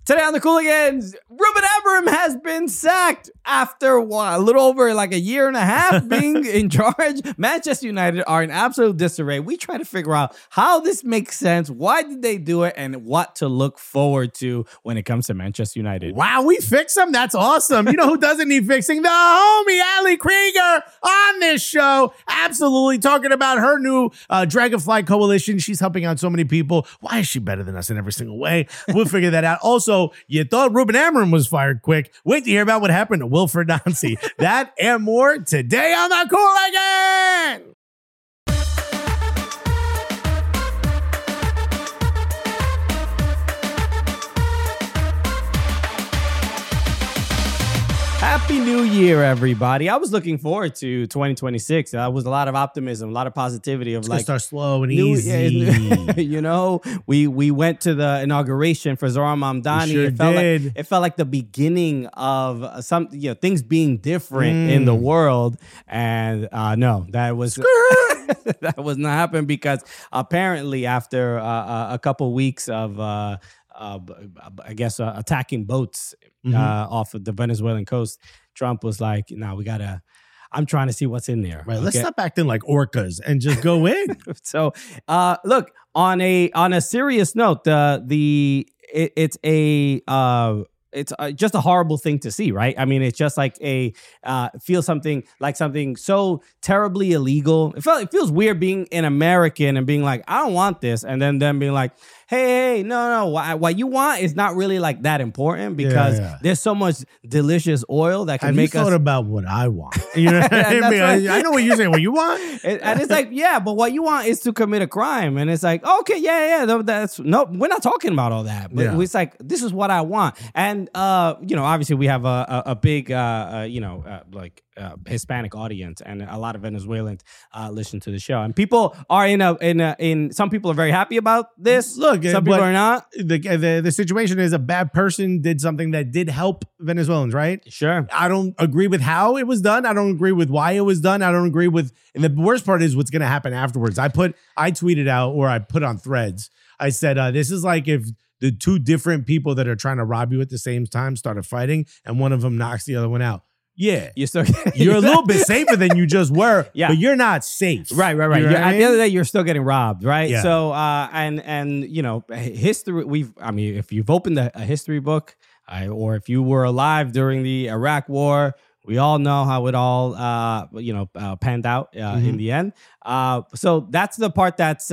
Today on the Cooligans, Ruben Amorim has been sacked after a little over like a year and a half being in charge. Manchester United are in absolute disarray. We try to figure out how this makes sense, why did they do it, and what to look forward to when it comes to Manchester United. Wow, we fix them? That's awesome. You know who doesn't need fixing? The homie Ali Krieger on this show. Absolutely talking about her new Dragonfly Coalition. She's helping out so many people. Why is she better than us in every single way? We'll figure that out. Also, you thought Ruben Amorim was fired quick. Wait to hear about what happened to Wilfred Nancy. That and more today on the Cooligans. Happy New Year, everybody. I was looking forward to 2026. That was a lot of optimism, a lot of positivity of Let's start slow and easy. You know, we went to the inauguration for Zoran Mamdani. Sure It felt like the beginning of some, things being different in the world. And no, that was that was not happening because apparently after a couple weeks of attacking boats off of the Venezuelan coast, Trump was like, "No, I'm trying to see what's in there." Right. Let's stop acting like orcas and just go in. So, look, on a serious note, it's just a horrible thing to see, right? I mean, it's just like feels something so terribly illegal. It feels weird being an American and being like, I don't want this, and then them being like, hey, no, what you want is not really like that important because there's so much delicious oil that can make us. Have you thought about what I want? You know what I mean? Right. I know what you're saying. What you want, and it's like, yeah, but what you want is to commit a crime, and it's like, okay, yeah, that's no, we're not talking about all that, but it's like this is what I want, and obviously we have a big Hispanic audience, and a lot of Venezuelans listen to the show, and people are in some people are very happy about this. Look, some people are not. The situation is a bad person did something that did help Venezuelans, right? Sure. I don't agree with how it was done. I don't agree with why it was done. I don't agree with, and the worst part is what's going to happen afterwards. I tweeted out, or I put on Threads. I said, this is like if the two different people that are trying to rob you at the same time started fighting, and one of them knocks the other one out. Yeah, you're a little bit safer than you just were, but you're not safe. Right. You know at the end of the day, you're still getting robbed, right? Yeah. So, history. If you've opened a history book, or if you were alive during the Iraq War, we all know how it all, panned out in the end. So that's the part that's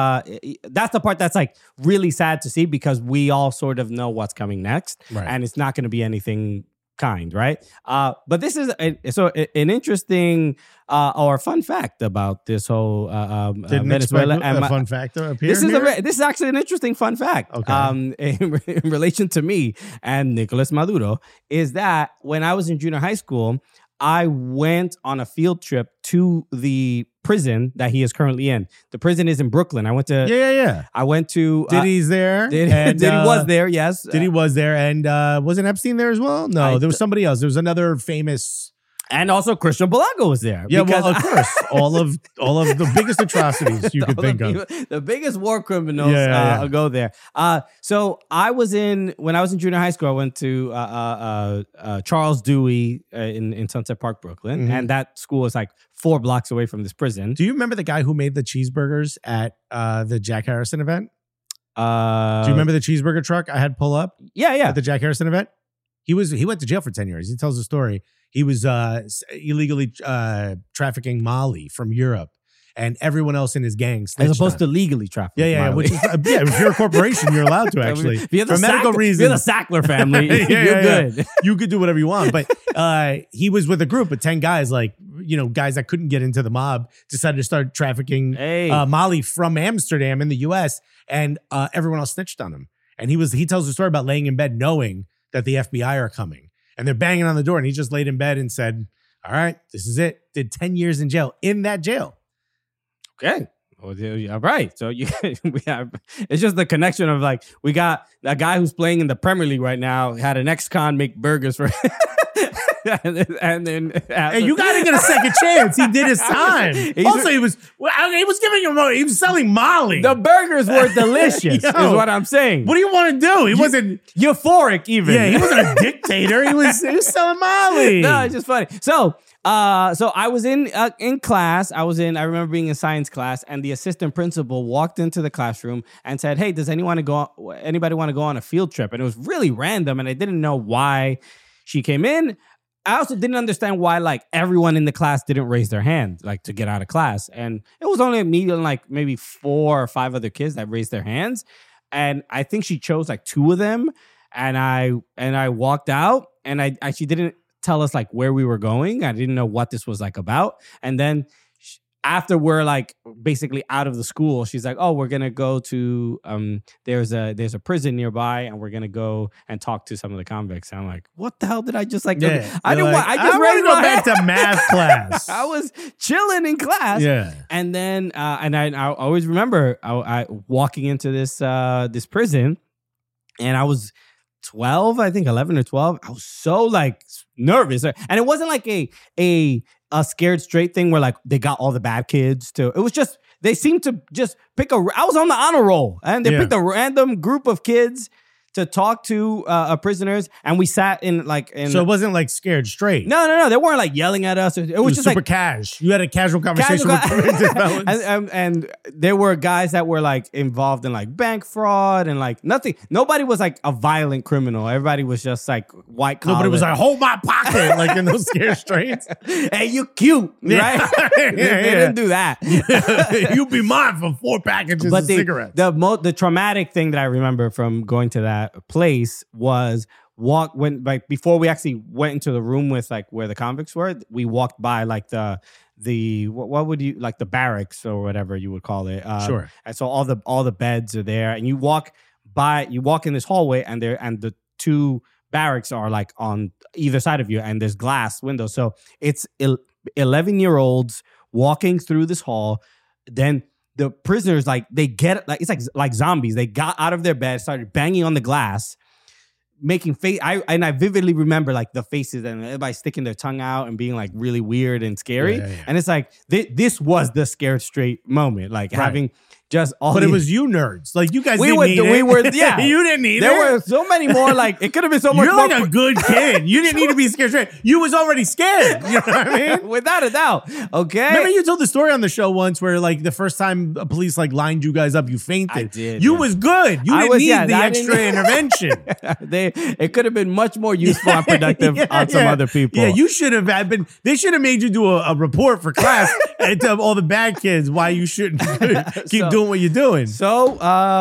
like really sad to see because we all sort of know what's coming next, and it's not going to be anything kind, right? But this is an interesting or fun fact about this whole Venezuela. And fun fact up here. This is actually an interesting fun fact. Okay. In relation to me and Nicolas Maduro, is that when I was in junior high school, I went on a field trip to the prison that he is currently in. The prison is in Brooklyn. I went to. Yeah. I went to. Diddy's there. Diddy was there. Yes. Diddy was there, and wasn't Epstein there as well? No, there was somebody else. There was another famous. And also Christian Bolago was there. Yeah, well, of course. all of the biggest atrocities you could think of. The biggest war criminals go there. So when I was in junior high school, I went to Charles Dewey in Sunset Park, Brooklyn. And that school is like 4 blocks away from this prison. Do you remember the guy who made the cheeseburgers at the Jack Harrison event? Do you remember the cheeseburger truck I had pull up? Yeah. At the Jack Harrison event? He went to jail for 10 years. He tells the story. He was illegally trafficking Molly from Europe, and everyone else in his gang snitched as opposed to legally trafficking. Yeah. Which is, if you're a corporation, you're alled to actually. For medical reasons. If you're the Sackler family, you're good. You could do whatever you want. But he was with a group of 10 guys, guys that couldn't get into the mob, decided to start trafficking Molly from Amsterdam in the U.S., and everyone else snitched on him. And he tells the story about laying in bed knowing that the FBI are coming. And they're banging on the door, and he just laid in bed and said, all right, this is it. Did 10 years in jail, in that jail. Okay. All right. So it's just the connection of like, we got a guy who's playing in the Premier League right now, had an ex-con make burgers for and then Hey, you got to get a second chance. He did his time. Also, he was giving him. He was selling Molly. the burgers were delicious. Yo. Is what I'm saying. What do you want to do? He wasn't Euphoric, even. Yeah, he wasn't a dictator. He was selling Molly. No, it's just funny. So I was in class. I remember being in science class, and the assistant principal walked into the classroom and said, "Hey, does anybody want to go on a field trip?" And it was really random, and I didn't know why she came in. I also didn't understand why, like, everyone in the class didn't raise their hand, like, to get out of class. And it was only me and, like, maybe 4 or 5 other kids that raised their hands. And I think she chose, like, 2 of them. And I walked out, and she didn't tell us, like, where we were going. I didn't know what this was, like, about. And then after we're, like, basically out of the school, she's like, "Oh, we're gonna go to there's a prison nearby, and we're gonna go and talk to some of the convicts." And I'm like, "What the hell did I just like?" Yeah, I didn't want. I just want to raised go my back hand. to math class. I was chilling in class. Yeah. And then and I always remember I walking into this prison, and I was 12, I think 11 or 12. I was so, like, nervous. And it wasn't like a scared straight thing where, like, they got all the bad kids to. It was just they seemed to just pick I was on the honor roll, and they picked a random group of kids to talk to prisoners, and we sat in, like, So it wasn't like scared straight. No, they weren't, like, yelling at us. It was just super like cash. You had a casual conversation with felons. and there were guys that were, like, involved in, like, bank fraud and, like, nothing. Nobody was, like, a violent criminal. Everybody was just, like, white collar. Nobody was like, "Hold my pocket," like in those scared straights. "Hey, you cute," right? They didn't do that. You be mine for 4 packages of cigarettes. The traumatic thing that I remember from going to that place was before we actually went into the room with, like, where the convicts were. We walked by, like, the what would you, like, the barracks or whatever you would call it. Sure. And so all the beds are there, and you walk in this hallway, and the 2 barracks are, like, on either side of you, and there's glass windows. So it's 11-year-olds walking through this hall. Then the prisoners, like, they get, like, it's like zombies. They got out of their bed, started banging on the glass, making face. I vividly remember, like, the faces and everybody sticking their tongue out and being, like, really weird and scary. Yeah. And it's like this was the scared straight moment, like, having just all. But it was you nerds, like, you guys. We didn't were. need it. We were. Yeah, you didn't need it. There were so many more. Like, it could have been so much. You're more like a good kid. You didn't need to be scared straight. You was already scared. You know what I mean? Without a doubt. Okay. Remember you told the story on the show once where, like, the first time police, like, lined you guys up, you fainted. I did. You was good. You didn't need the extra intervention. It could have been much more useful and productive on some other people. Yeah, you should have been. They should have made you do a report for class and tell all the bad kids why you shouldn't keep doing what you're doing. So,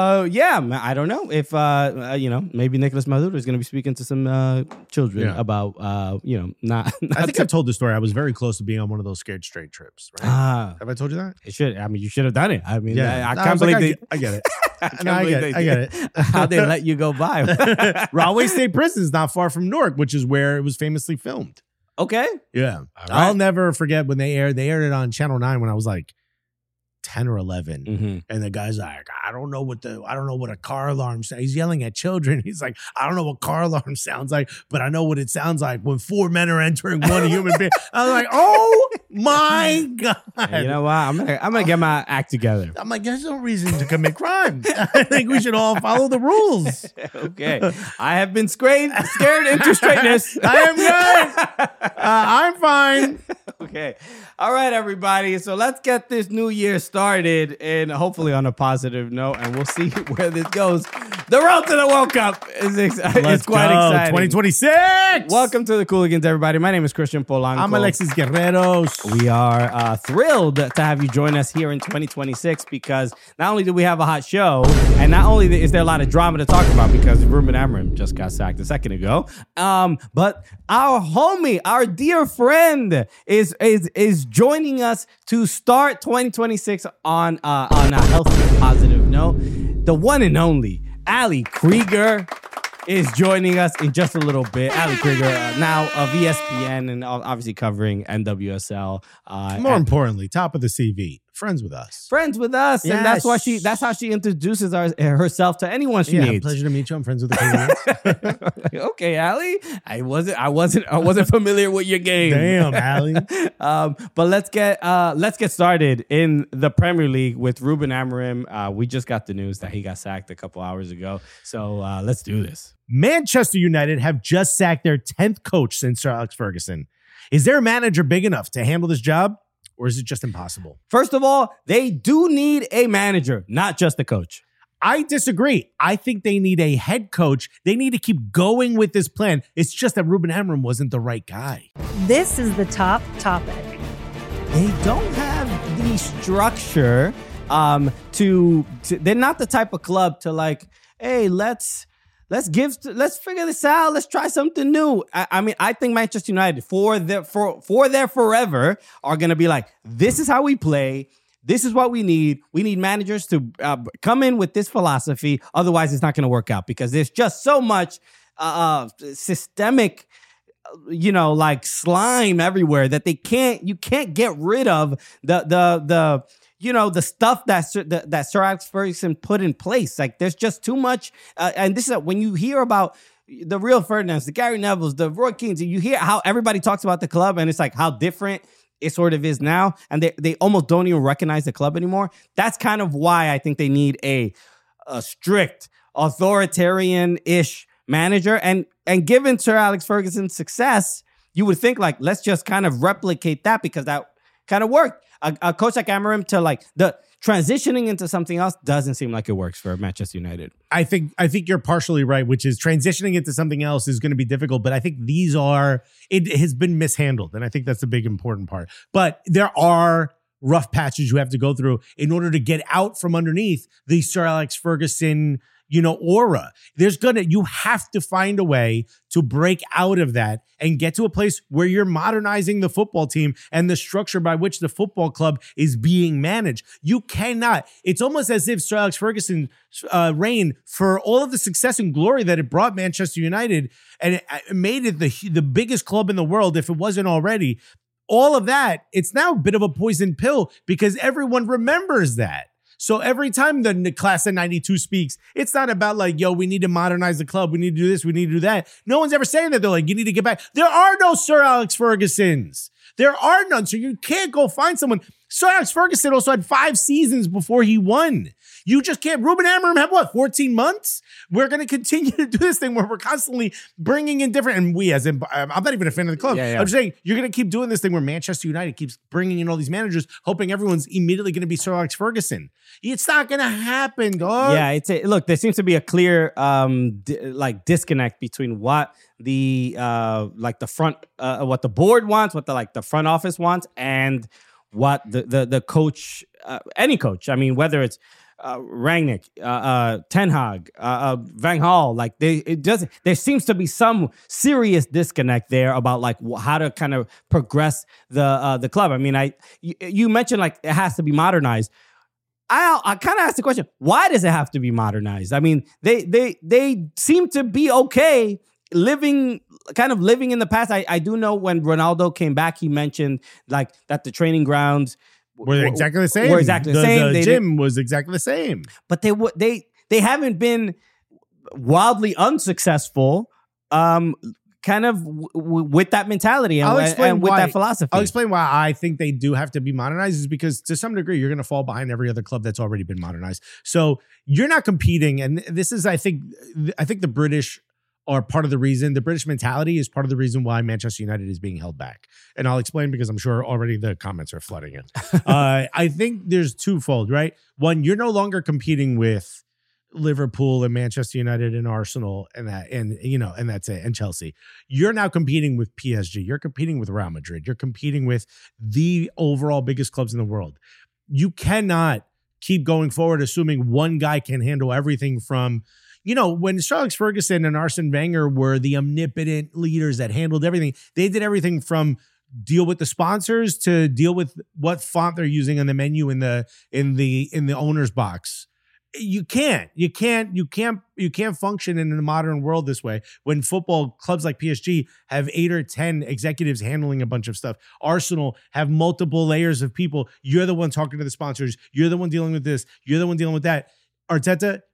I don't know if maybe Nicolas Maduro is going to be speaking to some children about not. I think I've told the story. I was very close to being on one of those scared straight trips. Right? Have I told you that? It should. I mean, you should have done it. I mean, I I can't believe I get it. I get it. How they let you go by? Rahway State Prison is not far from Newark, which is where it was famously filmed. Okay. Yeah. I'll never forget when they aired it on Channel 9 when I was like 10 or 11. Mm-hmm. And the guy's like, I don't know what a car alarm sounds. He's yelling at children. He's like, I don't know what car alarm sounds like, but I know what it sounds like when 4 men are entering one human being. I was like, oh my God. You know what? I'm gonna get my act together. I'm like, there's no reason to commit crime. I think we should all follow the rules. Okay. I have been scared into straightness. I am good. I'm fine. Okay. All right, everybody. So let's get this new year started, and hopefully on a positive note, and we'll see where this goes. The road to the World Cup is quite exciting. 2026. Welcome to the Cooligans, everybody. My name is Christian Polanco. I'm Alexis Guerreros. We are thrilled to have you join us here in 2026 because not only do we have a hot show, and not only is there a lot of drama to talk about because Ruben Amorim just got sacked a second ago, but our homie, our dear friend, is joining us to start 2026 on a healthy, positive note. The one and only Ali Krieger is joining us in just a little bit. Ali Krieger, now of ESPN and obviously covering NWSL. More importantly, top of the CV. Friends with us. Friends with us. Yes. And that's how she introduces herself to anyone she needs. Pleasure to meet you. I'm friends with the Canadians. Okay, Ali, I wasn't familiar with your game. Damn, Ali. But let's get started in the Premier League with Ruben Amorim. We just got the news that he got sacked a couple hours ago. So let's do this. Manchester United have just sacked their 10th coach since Sir Alex Ferguson. Is their manager big enough to handle this job, or is it just impossible? First of all, they do need a manager, not just a coach. I disagree. I think they need a head coach. They need to keep going with this plan. It's just that Ruben Amorim wasn't the right guy. This is the top topic. They don't have the structure to they're not the type of club to like, hey, let's figure this out. Let's try something new. I mean, I think Manchester United for their forever are going to be like, this is how we play. This is what we need. We need managers to come in with this philosophy. Otherwise, it's not going to work out because there's just so much systemic, like slime everywhere that you can't get rid of the stuff that Sir Alex Ferguson put in place. Like there's just too much. And this is when you hear about the Rio Ferdinands, the Gary Nevilles, the Roy Keanes, you hear how everybody talks about the club and it's like how different it sort of is now, and they almost don't even recognize the club anymore. That's kind of why I think they need a strict, authoritarian-ish manager. And given Sir Alex Ferguson's success, you would think like, let's just kind of replicate that because that kind of worked. A coach like Amorim to like the transitioning into something else doesn't seem like it works for Manchester United. I think you're partially right, which is transitioning into something else is going to be difficult. But I think it has been mishandled. And I think that's the big important part. But there are rough patches you have to go through in order to get out from underneath the Sir Alex Ferguson aura. You have to find a way to break out of that and get to a place where you're modernizing the football team and the structure by which the football club is being managed. You cannot. It's almost as if Sir Alex Ferguson reign, for all of the success and glory that it brought Manchester United and it made it the biggest club in the world, if it wasn't already, all of that, it's now a bit of a poison pill because everyone remembers that. So every time the class of 92 speaks, it's not about like, yo, we need to modernize the club. We need to do this. We need to do that. No one's ever saying that. They're like, you need to get back. There are no Sir Alex Fergusons. There are none. So you can't go find someone. Sir Alex Ferguson also had 5 seasons before he won. You just can't. Ruben Amorim had 14 months? We're going to continue to do this thing where we're constantly bringing in different, and I'm not even a fan of the club. Yeah. I'm just saying, you're going to keep doing this thing where Manchester United keeps bringing in all these managers, hoping everyone's immediately going to be Sir Alex Ferguson. It's not going to happen, dog. Yeah, look, there seems to be a clear disconnect between what the front, what the board wants, what the front office wants, and what the coach, any coach. I mean, whether it's Rangnick, Ten Hag, Van Gaal, there seems to be some serious disconnect there about like how to kind of progress the club. I mean, you mentioned like it has to be modernized. I kind of asked the question, why does it have to be modernized? I mean, they seem to be okay living in the past. I do know when Ronaldo came back, he mentioned like that the training grounds were exactly the same. The gym was exactly the same. But they haven't been wildly unsuccessful kind of with that mentality and with that philosophy. I'll explain why I think they do have to be modernized is because to some degree you're going to fall behind every other club that's already been modernized. So you're not competing. And this is, I think the British are part of the reason. The British mentality is part of the reason why Manchester United is being held back. And I'll explain because I'm sure already the comments are flooding in. I think there's twofold, right? One, you're no longer competing with Liverpool and Manchester United and Arsenal and that's it, and Chelsea. You're now competing with PSG. You're competing with Real Madrid. You're competing with the overall biggest clubs in the world. You cannot keep going forward assuming one guy can handle everything from, when Sir Alex Ferguson and Arsene Wenger were the omnipotent leaders that handled everything, they did everything from deal with the sponsors to deal with what font they're using on the menu in the owner's box. You can't function in the modern world this way when football clubs like PSG have 8 or 10 executives handling a bunch of stuff. Arsenal have multiple layers of people. You're the one talking to the sponsors. You're the one dealing with this. You're the one dealing with that. Arteta,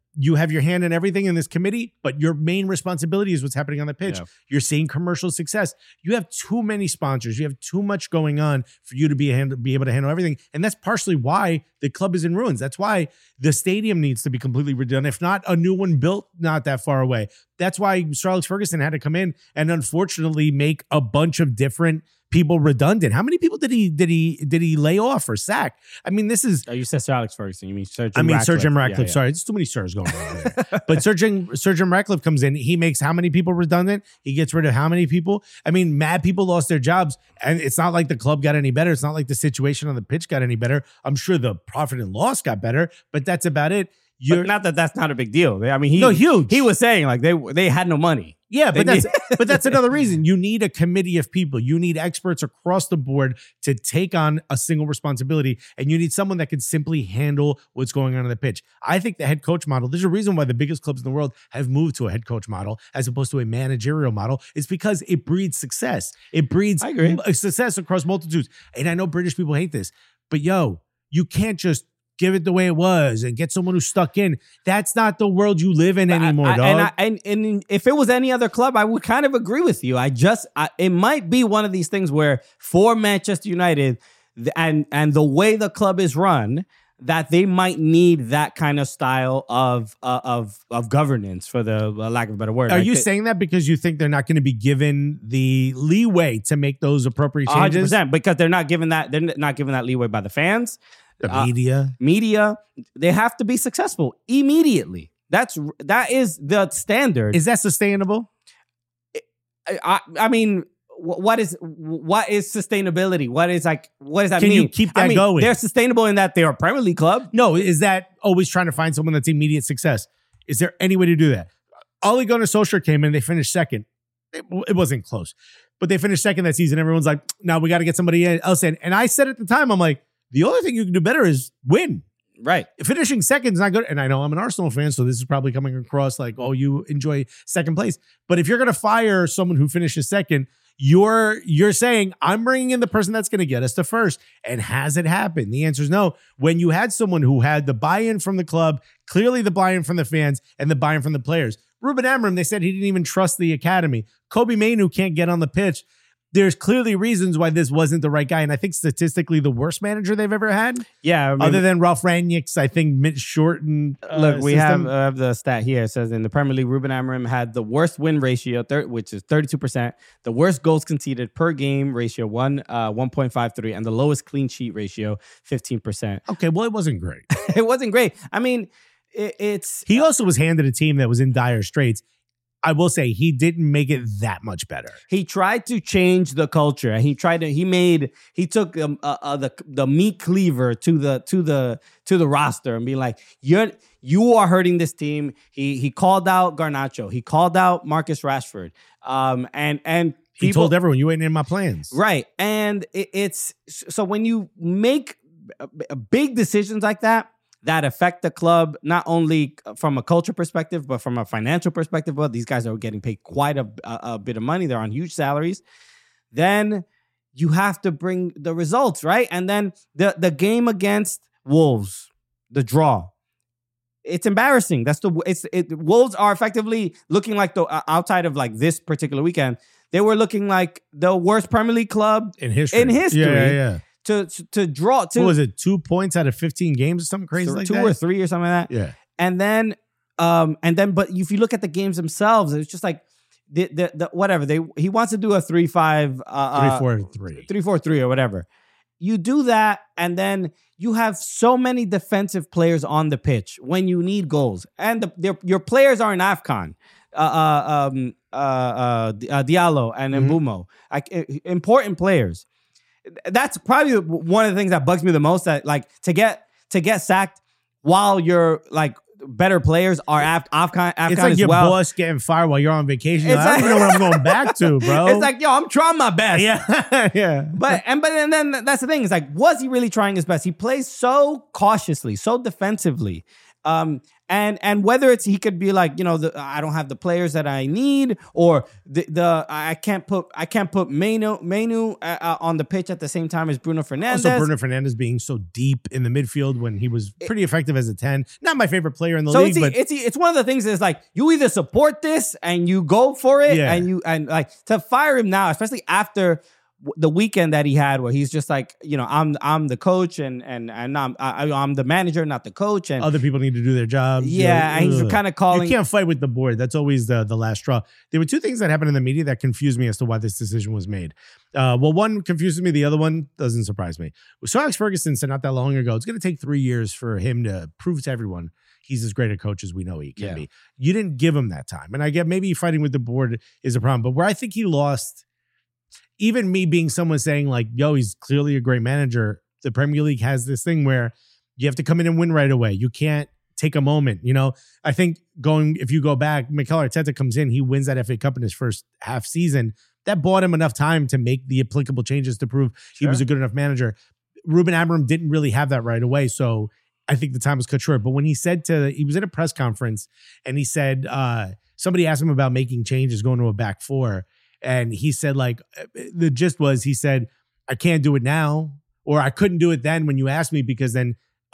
you have your hand in everything in this committee, but your main responsibility is what's happening on the pitch. Yeah. You're seeing commercial success. You have too many sponsors. You have too much going on for you to be able to handle everything. And that's partially why the club is in ruins. That's why the stadium needs to be completely redone. If not, a new one built not that far away. That's why Sir Alex Ferguson had to come in and unfortunately make a bunch of different people redundant. How many people did he lay off or sack? I mean, this is. Oh, you said Sir Alex Ferguson. You mean Sir Jim Ratcliffe. Sir Jim Ratcliffe. Yeah. Sorry, there's too many sirs going on there. But Sir Jim Ratcliffe comes in. He makes how many people redundant? He gets rid of how many people? I mean, mad people lost their jobs, and it's not like the club got any better. It's not like the situation on the pitch got any better. I'm sure the profit and loss got better, but that's about it. But not that that's not a big deal. I mean, huge. He was saying like they had no money. Yeah, but that's another reason. You need a committee of people. You need experts across the board to take on a single responsibility, and you need someone that can simply handle what's going on the pitch. I think the head coach model, there's a reason why the biggest clubs in the world have moved to a head coach model as opposed to a managerial model. It's because it breeds success. It breeds success across multitudes. And I know British people hate this, but you can't just give it the way it was and get someone who's stuck in. That's not the world you live in anymore, dog. And if it was any other club, I would kind of agree with you. It might be one of these things where for Manchester United and the way the club is run, that they might need that kind of style of governance, for the lack of a better word. Are you saying that because you think they're not going to be given the leeway to make those appropriate changes? 100%, because they're not given that leeway by the fans. The media, they have to be successful immediately. That is the standard. Is that sustainable? I mean, what is sustainability? What does that mean? Can you keep that going? They're sustainable in that they're a Premier League club. No, is that always trying to find someone that's immediate success? Is there any way to do that? Ole Gunnar Solskjaer came in, they finished second. It wasn't close, but they finished second that season. Everyone's like, "Now we got to get somebody else in." And I said at the time, I'm like, the only thing you can do better is win. Right. Finishing second is not good. And I know I'm an Arsenal fan, so this is probably coming across like, oh, you enjoy second place. But if you're going to fire someone who finishes second, you're saying, I'm bringing in the person that's going to get us to first. And has it happened? The answer is no. When you had someone who had the buy-in from the club, clearly the buy-in from the fans, and the buy-in from the players. Ruben Amorim, they said he didn't even trust the academy. Kobe Mainoo can't get on the pitch. There's clearly reasons why this wasn't the right guy. And I think statistically the worst manager they've ever had. Yeah. I mean, other than Ralph Rangnick's, I think, shortened look, we system. have the stat here. It says in the Premier League, Ruben Amorim had the worst win ratio, which is 32%, the worst goals conceded per game ratio, 1.53, and the lowest clean sheet ratio, 15%. Okay, well, it wasn't great. It wasn't great. I mean, He also was handed a team that was in dire straits. I will say he didn't make it that much better. He tried to change the culture, and he took the meat cleaver to the roster and be like, you are hurting this team. He called out Garnacho. He called out Marcus Rashford. And he told everyone, you ain't in my plans. Right. And it's so when you make big decisions like that affect the club, not only from a culture perspective, but from a financial perspective. Well, these guys are getting paid quite a bit of money. They're on huge salaries. Then you have to bring the results, right? And then the game against Wolves, the draw, it's embarrassing. Wolves are effectively looking like outside of like this particular weekend, they were looking like the worst Premier League club in history. Yeah. To draw. What was it? 2 points out of 15 games or something crazy like that? 2 or 3 or something like that. Yeah. And then, but if you look at the games themselves, it's just like the whatever he wants to do a 3-5, 3-4-3, 3-4-3 or whatever. You do that, and then you have so many defensive players on the pitch when you need goals, and your players are in AFCON. Diallo and Mbeumo, important players. That's probably one of the things that bugs me the most. That like to get sacked while you're like better players are AFCON it's like as your well. boss getting fired while you're on vacation. I don't even know where I'm going back to, bro. It's like, yo, I'm trying my best. Yeah. But then that's the thing. It's like, was he really trying his best? He plays so cautiously, so defensively. And whether it's he could be like, you know, I don't have the players that I need, or I can't put Manu on the pitch at the same time as Bruno Fernandes. Also, Bruno Fernandes being so deep in the midfield when he was pretty effective as a 10. Not my favorite player in the league, but it's one of the things that's like, you either support this and you go for it, and like to fire him now, especially after the weekend that he had, where he's just like, you know, I'm the coach and I'm the manager, not the coach, and other people need to do their jobs. Yeah, and he's kind of calling. You can't fight with the board. That's always the last straw. There were two things that happened in the media that confused me as to why this decision was made. Well, one confuses me. The other one doesn't surprise me. So Alex Ferguson said not that long ago, it's going to take 3 years for him to prove to everyone he's as great a coach as we know he can be. You didn't give him that time. And I get maybe fighting with the board is a problem. But where I think he lost, even me being someone saying like, yo, he's clearly a great manager, the Premier League has this thing where you have to come in and win right away. You can't take a moment. You know, I think if you go back, Mikel Arteta comes in, he wins that FA Cup in his first half season. That bought him enough time to make the applicable changes to prove he was a good enough manager. Ruben Amorim didn't really have that right away. So I think the time was cut short. But when he was at a press conference and he said, somebody asked him about making changes, going to a back four. And he said, like, the gist was, he said, I can't do it now, or I couldn't do it then when you asked me, because then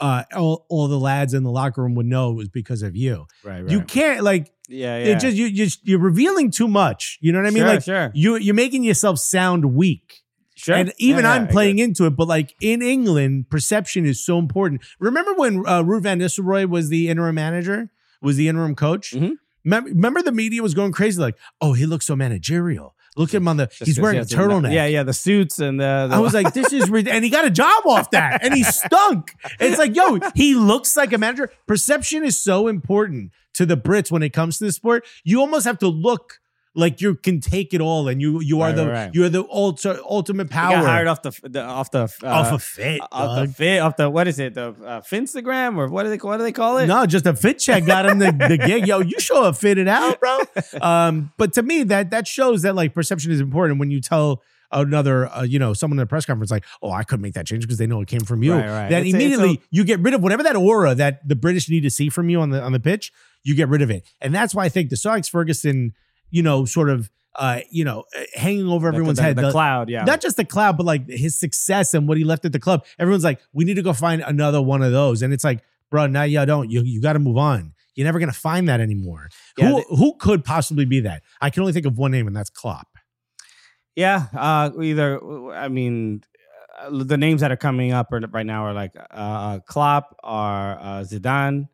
all the lads in the locker room would know it was because of you. Right. You can't, like, it just you're revealing too much. You know what I mean? Like, you're making yourself sound weak. Sure. And even I'm playing into it, but like in England, perception is so important. Remember when Ruud van Nistelrooy was the interim manager, was the interim coach? Mm-hmm. Remember the media was going crazy, like, oh, he looks so managerial. Look at him he's wearing a turtleneck. Yeah, the suits and the I was like, this is and he got a job off that, and he stunk. It's like, yo, he looks like a manager. Perception is so important to the Brits when it comes to the sport. You almost have to look like you can take it all, and you are you're the ultimate power. You got hired off the what is it, the Finstagram, or what do they call it? No, just a fit check got him the gig. Yo, you sure fitted out, bro. But to me, that shows that like perception is important when you tell another someone in a press conference like, oh, I couldn't make that change because they know it came from you. Right. Then immediately you get rid of whatever that aura that the British need to see from you on the pitch. You get rid of it, and that's why I think the Alex Ferguson, sort of, hanging over everyone's head. The cloud, yeah. Not just the cloud, but like his success and what he left at the club. Everyone's like, we need to go find another one of those. And it's like, bro, now you don't. You got to move on. You're never going to find that anymore. Yeah, who could possibly be that? I can only think of one name, and that's Klopp. Yeah, the names that are coming up right now are like Klopp or Zidane.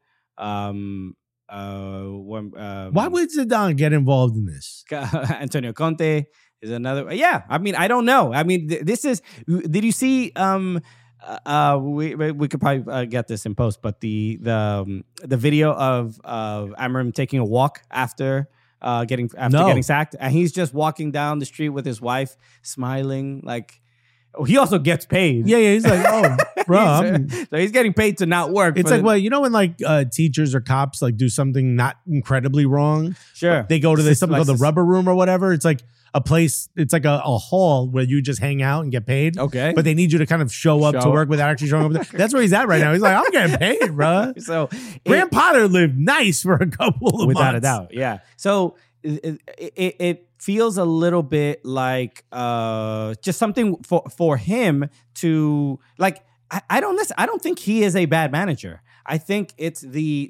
Why would Zidane get involved in this? Antonio Conte is another. Yeah, I mean, I don't know. I mean, this is. Did you see? We could probably get this in post, but the video of Amorim taking a walk after getting sacked, and he's just walking down the street with his wife, smiling like. He also gets paid. Yeah. He's like, oh, bro. So he's getting paid to not work. It's like, well, when like teachers or cops like do something not incredibly wrong. Sure. They go to something called the rubber room or whatever. It's like a place. It's like a hall where you just hang out and get paid. Okay. But they need you to kind of show up to work without actually showing up. That's where he's at right now. He's like, I'm getting paid, bro. So Graham Potter lived nice for a couple of months. Without a doubt. Yeah. So it feels a little bit like just something for him to like. I don't think he is a bad manager. I think it's the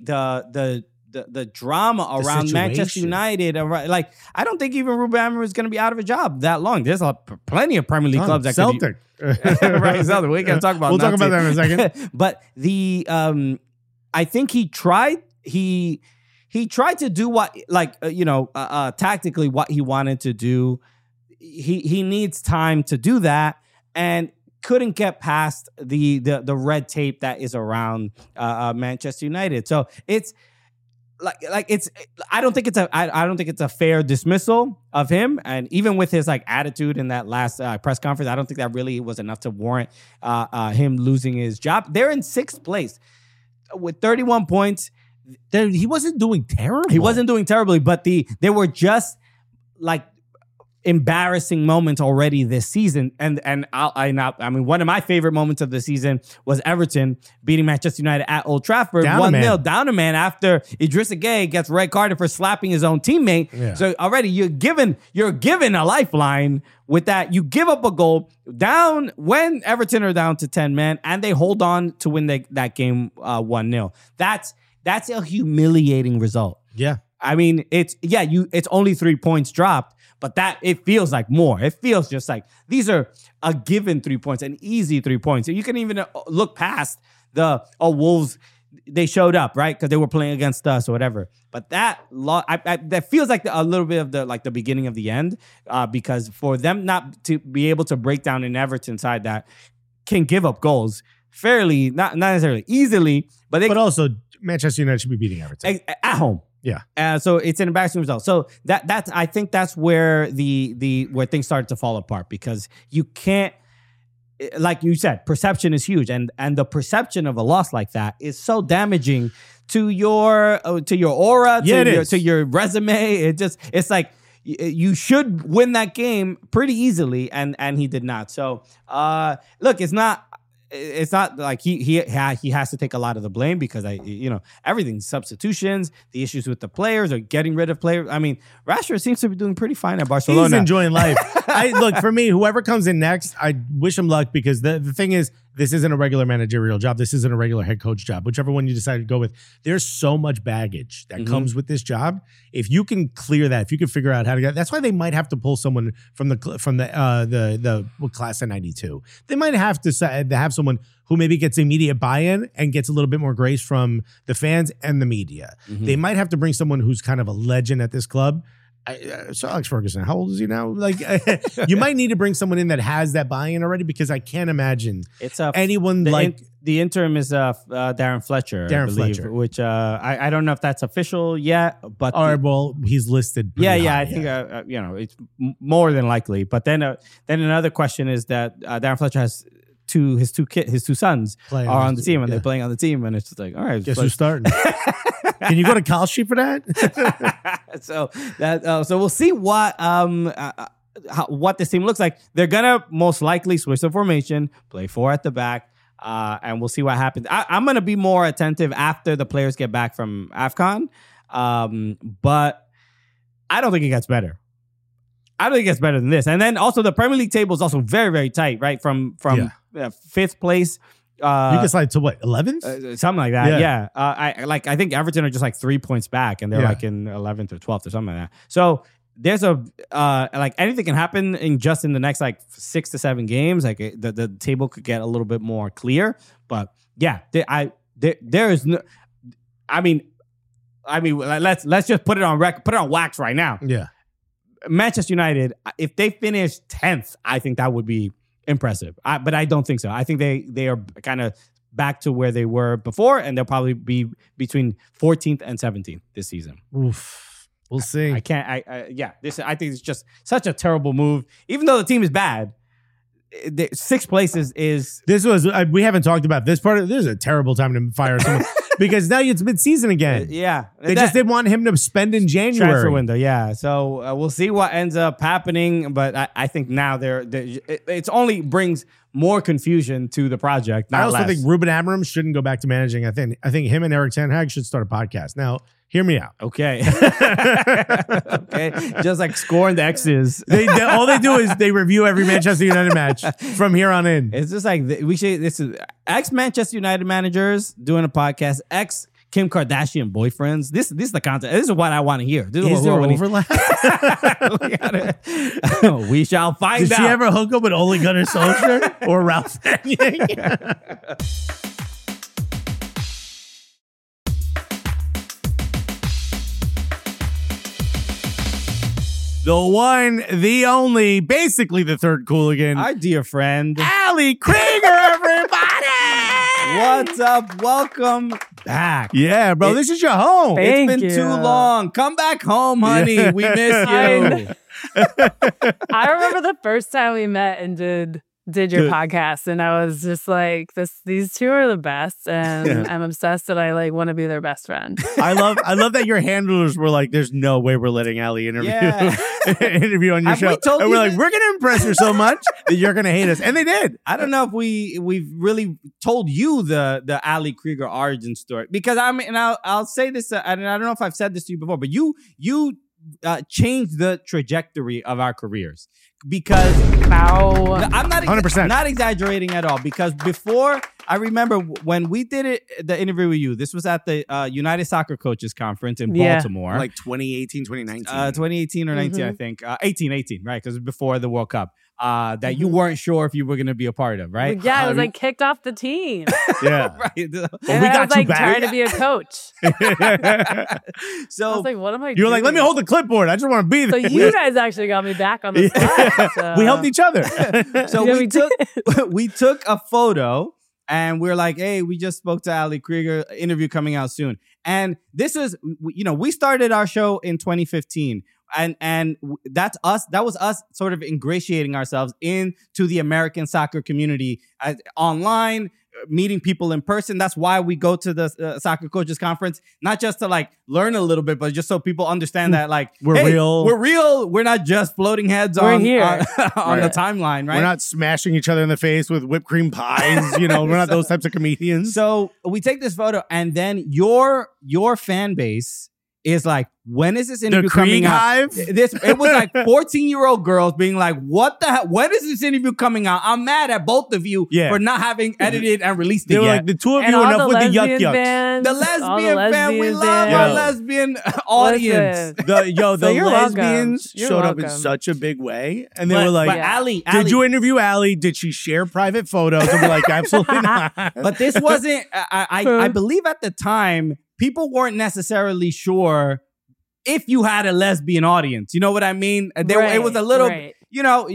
drama around Manchester United. Like, I don't think even Ruben Amorim is going to be out of a job that long. There's plenty of Premier League clubs that Celtic. Right, Celtic. We're going to talk about. We'll talk about that in a second. But I think he tried. He tried to do what, tactically what he wanted to do. He needs time to do that, and couldn't get past the red tape that is around Manchester United. So it's I don't think it's a fair dismissal of him, and even with his like attitude in that last press conference, I don't think that really was enough to warrant him losing his job. They're in 6th place with 31 points. He wasn't doing terrible. He wasn't doing terribly, but they were just like embarrassing moments already this season. And I mean, one of my favorite moments of the season was Everton beating Manchester United at Old Trafford 1-0 down a man after Idrissa Gueye gets red carded for slapping his own teammate. Yeah. So already you're given a lifeline with that. You give up a goal down when Everton are down to 10 men and they hold on to win that game 1-0. That's a humiliating result. Yeah. I mean, it's only 3 points dropped, but that it feels like more. It feels just like these are a given 3 points, an easy 3 points. You can even look past Wolves. They showed up, right? Because they were playing against us or whatever. But that feels like a little bit of the beginning of the end, because for them not to be able to break down an Everton side that can give up goals fairly, not necessarily easily, but also Manchester United should be beating Everton at home. Yeah. So it's an embarrassing result. So I think that's where where things started to fall apart, because you can't, like you said, perception is huge, and the perception of a loss like that is so damaging to your aura, to your resume. It's like you should win that game pretty easily, and he did not. So look, it's not like he has to take a lot of the blame, because everything's substitutions, the issues with the players or getting rid of players. I mean, Rashford seems to be doing pretty fine at Barcelona. He's enjoying life. Look, for me, whoever comes in next, I wish him luck, because the thing is, this isn't a regular managerial job. This isn't a regular head coach job. Whichever one you decide to go with, there's so much baggage that comes with this job. If you can clear that, if you can figure out how to get, that's why they might have to pull someone from the class of '92. They might have to have someone who maybe gets immediate buy-in and gets a little bit more grace from the fans and the media. They might have to bring someone who's kind of a legend at this club. So Alex Ferguson, how old is he now? Like, you might need to bring someone in that has that buy-in already, because I can't imagine anyone the interim is Darren Fletcher. Fletcher, which I don't know if that's official yet, but he's listed. I think it's more than likely. But then another question is that Darren Fletcher has his two sons are on the team, and they're playing on the team, and it's just like, all right, guess who's starting? Can you go to Cal Street for that? So we'll see what this team looks like. They're gonna most likely switch the formation, play 4 at the back, and we'll see what happens. I'm gonna be more attentive after the players get back from AFCON, but I don't think it gets better. I don't think it gets better than this. And then also the Premier League table is also very, very tight, right? From 5th place. You can slide to what, 11th? Something like that. Yeah. I think Everton are just like 3 points back, and they're like in 11th or 12th or something like that. So there's anything can happen in the next like 6 to 7 games. Like the table could get a little bit more clear. But yeah, there is no. I mean, let's just put it on record, put it on wax right now. Yeah. Manchester United, if they finish 10th, I think that would be impressive. But I don't think so. I think they are kind of back to where they were before, and they'll probably be between 14th and 17th this season. Oof. We'll see. I think it's just such a terrible move. Even though the team is bad, 6th place is this was we haven't talked about this part. This is a terrible time to fire someone. Because now it's mid-season again. They just didn't want him to spend in January. Transfer window, yeah. So we'll see what ends up happening. But I think now it only brings more confusion to the project. I also think Ruben Amorim shouldn't go back to managing. I think him and Erik ten Hag should start a podcast. Now, hear me out. Okay. Okay. Just like scoring the X's. All they do is they review every Manchester United match from here on in. It's just like this is ex-Manchester United managers doing a podcast, ex-Kim Kardashian boyfriends. This is the content. This is what I want to hear. This is there overlap? We shall find out. Did she ever hook up with Ole Gunnar Solskjaer or Ralph Rangnick? The one, the only, basically the third Cooligan. Our dear friend, Ali Krieger, everybody! What's up? Welcome back. Yeah, bro, this is your home. Thank It's been you. too long. Come back home, honey. We miss you. I remember the first time we met and did did your Good. podcast, and I was just like, these two are the best, and I'm obsessed that I like want to be their best friend. I love that your handlers were like, "There's no way we're letting Ali interview interview on your Have we show." told And you we're like, this? "We're gonna impress her so much that you're gonna hate us," and they did. I don't know if we've really told you the Ali Krieger origin story, because I mean, and I'll say this, and I don't know if I've said this to you before, but you changed the trajectory of our careers, because Wow. I'm not 100%. not exaggerating at all, because before, I remember when we did the interview with you, this was at the United Soccer Coaches Conference in Yeah. Baltimore, Like 2018, 2019. 2018 or 19, I think. 18, right? Because it was before the World Cup. That you weren't sure if you were going to be a part of, right? Yeah, I was like kicked off the team. yeah. Right. And we I got was you like back. trying to be a coach. I So was like, what am I You were like, "Let me doing? hold the clipboard. I just want to be So there." you guys actually got me back on the spot. So. we helped each other. so Yeah, we we took we took a photo, and we're like, hey, we just spoke to Ali Krieger, interview coming out soon. And this is, we started our show in 2015. And that's us. That was us sort of ingratiating ourselves into the American soccer community online, meeting people in person. That's why we go to the Soccer Coaches Conference, not just to like learn a little bit, but just so people understand that like We're real. We're real. We're not just floating heads We're on here. on the timeline, right? We're not smashing each other in the face with whipped cream pies. We're not those types of comedians. So we take this photo, and then your fan base is like, when is this interview coming Krieg out? Hive? It was like 14-year-old girls being like, what the hell? When is this interview coming out? I'm mad at both of you Yeah. for not having edited and released They it were yet. like, the two of And you all enough the with the yuck lesbian yucks. bands, the all lesbian fan, we lesbians love there. our Yo. lesbian audience. Listen. The you're lesbians welcome. You're showed up in welcome. such a big way. And they But- were like, but Yeah. Ali, "Did you interview Ali? Did she share private photos?" And we're like, "Absolutely not." But this wasn't, I believe at the time, people weren't necessarily sure if you had a lesbian audience. You know what I mean? It was a little, right. it's you all had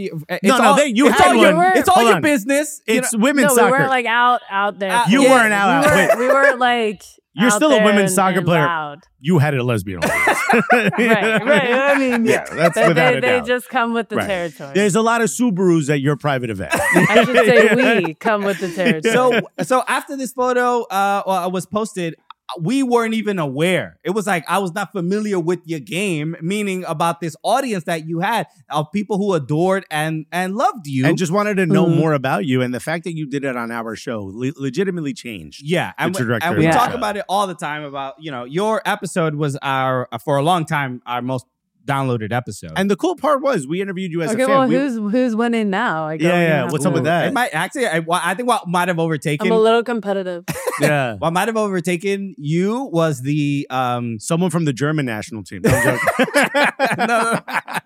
your, one. it's all Hold your on. business. It's No, women's we soccer. weren't like out there. You Yeah, weren't out. We Wait. weren't, we weren't like. You're out still a there women's and- soccer and player. loud. You had a lesbian audience. Right. I mean, Yeah, that's they, without a they doubt. just come with the Right. territory. There's a lot of Subarus at your private event. I should say we come with the territory. So after this photo was posted, we weren't even aware. It was like, I was not familiar with your game, meaning about this audience that you had of people who adored and loved you. And just wanted to know Mhm. more about you. And the fact that you did it on our show legitimately changed. yeah, and the trajectory we of the talk show. about it all the time about, your episode was for a long time, our most downloaded episode. And the cool part was we interviewed you as Okay, a fan. well, who's winning now? Like, What's up with that? It might actually, I think what might have overtaken, I'm a little competitive. Yeah. what might have overtaken you was the Someone from the German national team. No, I'm joking.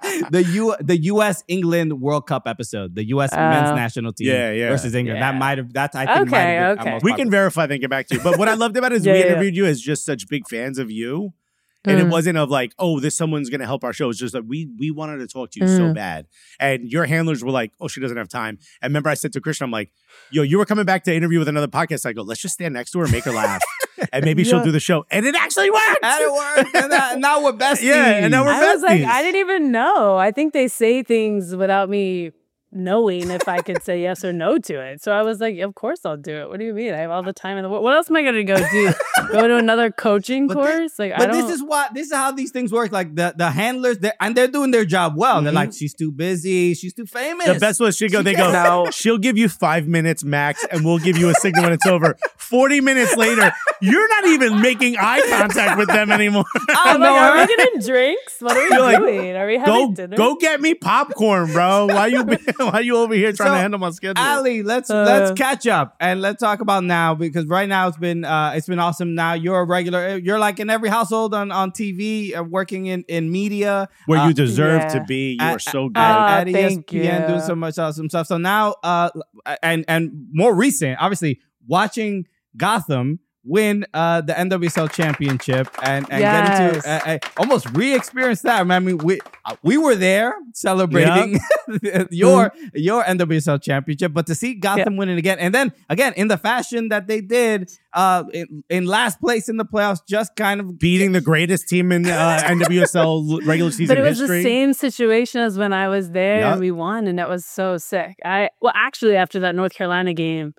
the U.S. England World Cup episode, the U.S. men's national team Yeah. versus England. Yeah. That might have, I think might have been our Okay. most We can popular. verify and get back to you. But what I loved about it is Yeah, we yeah. interviewed you as just such big fans of you. And it wasn't of like, oh, this someone's going to help our show. It's just like, we wanted to talk to you so bad. And your handlers were like, oh, she doesn't have time. And remember I said to Christian, I'm like, yo, you were coming back to interview with another podcast. I go, let's just stand next to her and make her laugh. And maybe she'll do the show. And it actually worked. And it worked. And now we're besties. Yeah, and now we're I was like, besties. I didn't even know. I think they say things without me knowing if I could say yes or no to it. So I was like, of course I'll do it. What do you mean? I have all the time in the world. What else am I going to go do? Go to another coaching course? Like, I But don't. this is how these things work. Like the handlers, they're doing their job well. They're Mhm. like, she's too busy. She's too famous. The best was they go, No. she'll give you 5 minutes max and we'll give you a signal when it's over. 40 minutes later, you're not even making eye contact with them anymore. I I'm don't like, know are her. we getting drinks? What are we You're like, doing? Are we having dinner? Go get me popcorn, bro. Why you over here trying So, to handle my schedule? Ali, let's catch up and let's talk about now, because right now it's been awesome. Now you're a regular. You're like in every household on TV, working in media. Where you deserve yeah. to be. You are so good. At thank ESPN, you. doing so much awesome stuff. So now, and more recent, obviously watching Gotham win the NWSL championship and Yes. get to almost re-experience that. I mean, we were there celebrating your NWSL championship, but to see Gotham winning again, and then again in the fashion that they did, in last place in the playoffs, just kind of beating the greatest team in NWSL regular season But it was history. the same situation as when I was there Yep. and we won, and that was so sick. Actually, after that North Carolina game,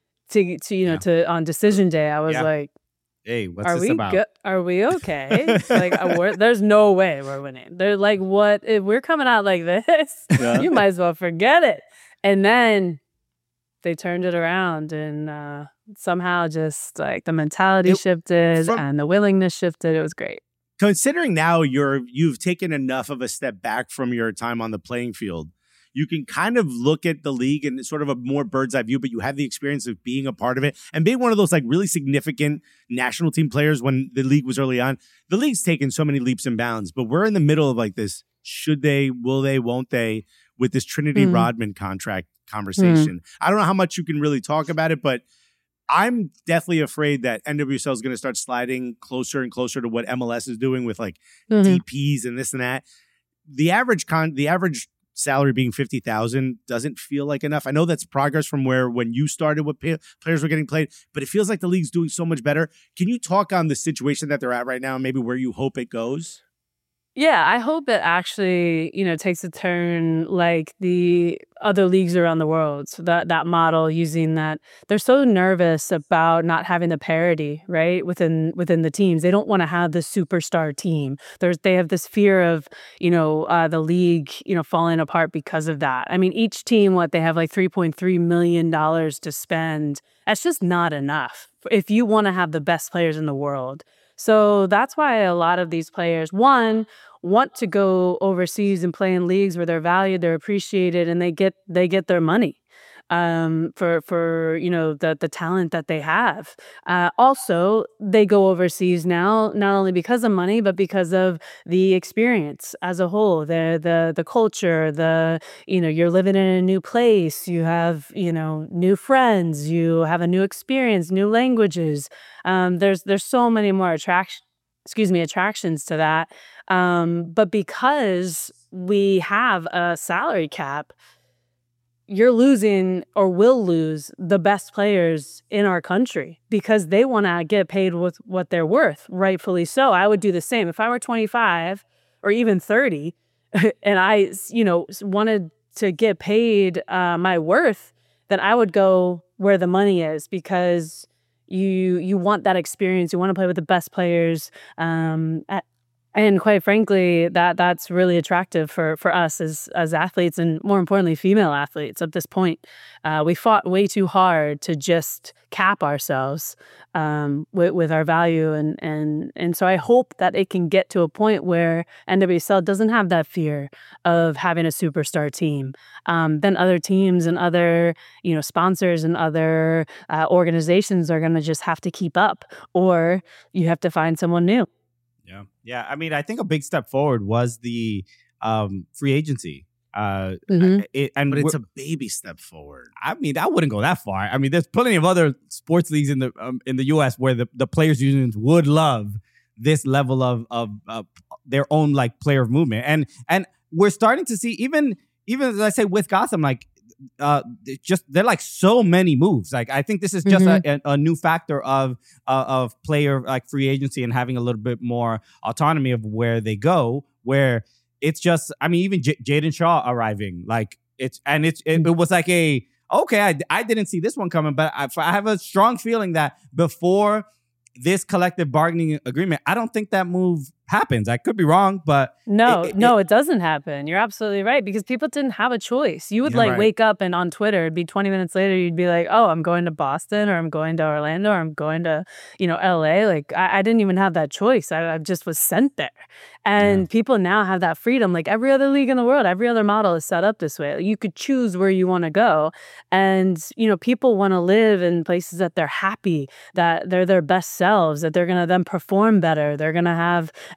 to on decision day, I was Yeah. like, hey, what's "Are this we about? good? Are we okay? Like, there's no way we're winning. They're like, what? If we're coming out like this, Yeah. you might as well forget it." And then they turned it around, and somehow just like the mentality shifted and the willingness shifted. It was great. Considering now you've taken enough of a step back from your time on the playing field, you can kind of look at the league in sort of a more bird's eye view, but you have the experience of being a part of it and being one of those like really significant national team players when the league was early on. The league's taken so many leaps and bounds, but we're in the middle of like this, should they, will they, won't they, with this Trinity Rodman contract conversation. I don't know how much you can really talk about it, but I'm definitely afraid that NWSL is going to start sliding closer and closer to what MLS is doing with like DPs and this and that. The average salary being $50,000 doesn't feel like enough. I know that's progress from when you started, what players were getting played, but it feels like the league's doing so much better. Can you talk on the situation that they're at right now and maybe where you hope it goes? Yeah, I hope it actually, takes a turn like the other leagues around the world. So that model, using that, they're so nervous about not having the parity, right, within the teams. They don't want to have the superstar team. They have this fear of, the league, falling apart because of that. I mean, each team, they have like $3.3 million to spend. That's just not enough if you want to have the best players in the world. So that's why a lot of these players, one, want to go overseas and play in leagues where they're valued, they're appreciated, and they get their money for the talent that they have. Also, they go overseas now not only because of money but because of the experience as a whole, the culture, you're living in a new place, you have new friends, you have a new experience, new languages. There's so many more attractions to that. But because we have a salary cap, you're losing or will lose the best players in our country because they want to get paid with what they're worth, rightfully so. I would do the same. If I were 25 or even 30 and I, wanted to get paid my worth, then I would go where the money is because you want that experience. You want to play with the best players. And quite frankly, that's really attractive for us as athletes, and more importantly, female athletes at this point. We fought way too hard to just cap ourselves with our value, and so I hope that it can get to a point where NWSL doesn't have that fear of having a superstar team. Then other teams and other sponsors and other organizations are going to just have to keep up, or you have to find someone new. Yeah. I mean, I think a big step forward was the free agency. But it's a baby step forward. I mean, I wouldn't go that far. I mean, there's plenty of other sports leagues in the U.S. where the players' unions would love this level of their own like player movement, and we're starting to see even as I say with Gotham, like they're like so many moves. Like I think this is just a new factor of player like free agency and having a little bit more autonomy of where they go. Where it's just, I mean, even Jaden Shaw arriving, like it was like I didn't see this one coming, but I have a strong feeling that before this collective bargaining agreement, I don't think that move happens. I could be wrong, but no, it doesn't happen. You're absolutely right, because people didn't have a choice. You would wake up and on Twitter, it'd be 20 minutes later, you'd be like, oh, I'm going to Boston, or I'm going to Orlando, or I'm going to, LA. Like I didn't even have that choice. I just was sent there. And people now have that freedom. Like every other league in the world, every other model is set up this way. You could choose where you want to go. And, people want to live in places that they're happy, that they're their best selves, that they're going to then perform better. They're going to have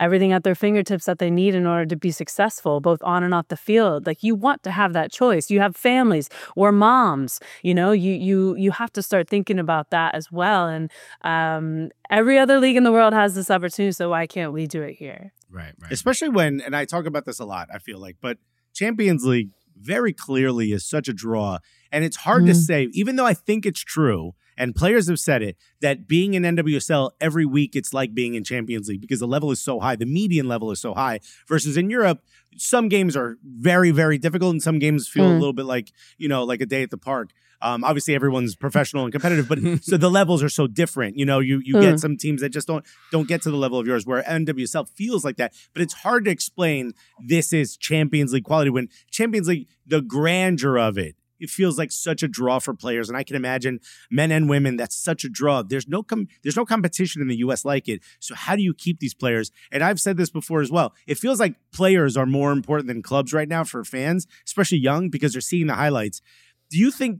everything at their fingertips that they need in order to be successful, both on and off the field. Like, you want to have that choice. You have families or moms, you have to start thinking about that as well. And every other league in the world has this opportunity, so why can't we do it here? Right. Especially when, and I talk about this a lot, I feel like, but Champions League very clearly is such a draw. And it's hard to say, even though I think it's true, and players have said it, that being in NWSL every week, it's like being in Champions League because the level is so high. The median level is so high versus in Europe, some games are very, very difficult and some games feel a little bit like, like a day at the park. Obviously, everyone's professional and competitive, but so the levels are so different. You get some teams that just don't get to the level of yours, where NWSL feels like that. But it's hard to explain this is Champions League quality when Champions League, the grandeur of it feels like such a draw for players. And I can imagine men and women, that's such a draw. There's no competition in the U.S. like it. So how do you keep these players? And I've said this before as well. It feels like players are more important than clubs right now for fans, especially young, because they're seeing the highlights. Do you think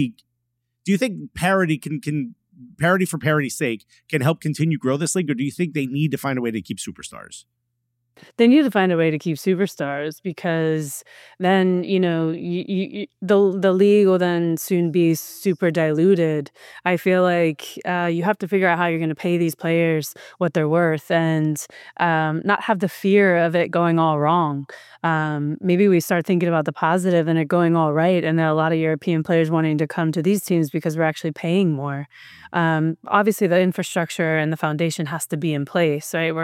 parity can parity for parity's sake can help continue grow this league, or do you think they need to find a way to keep superstars? They need to find a way to keep superstars, because then, the league will then soon be super diluted. I feel like you have to figure out how you're going to pay these players what they're worth and not have the fear of it going all wrong. Maybe we start thinking about the positive and it going all right. And there are a lot of European players wanting to come to these teams because we're actually paying more. Obviously, the infrastructure and the foundation has to be in place, right?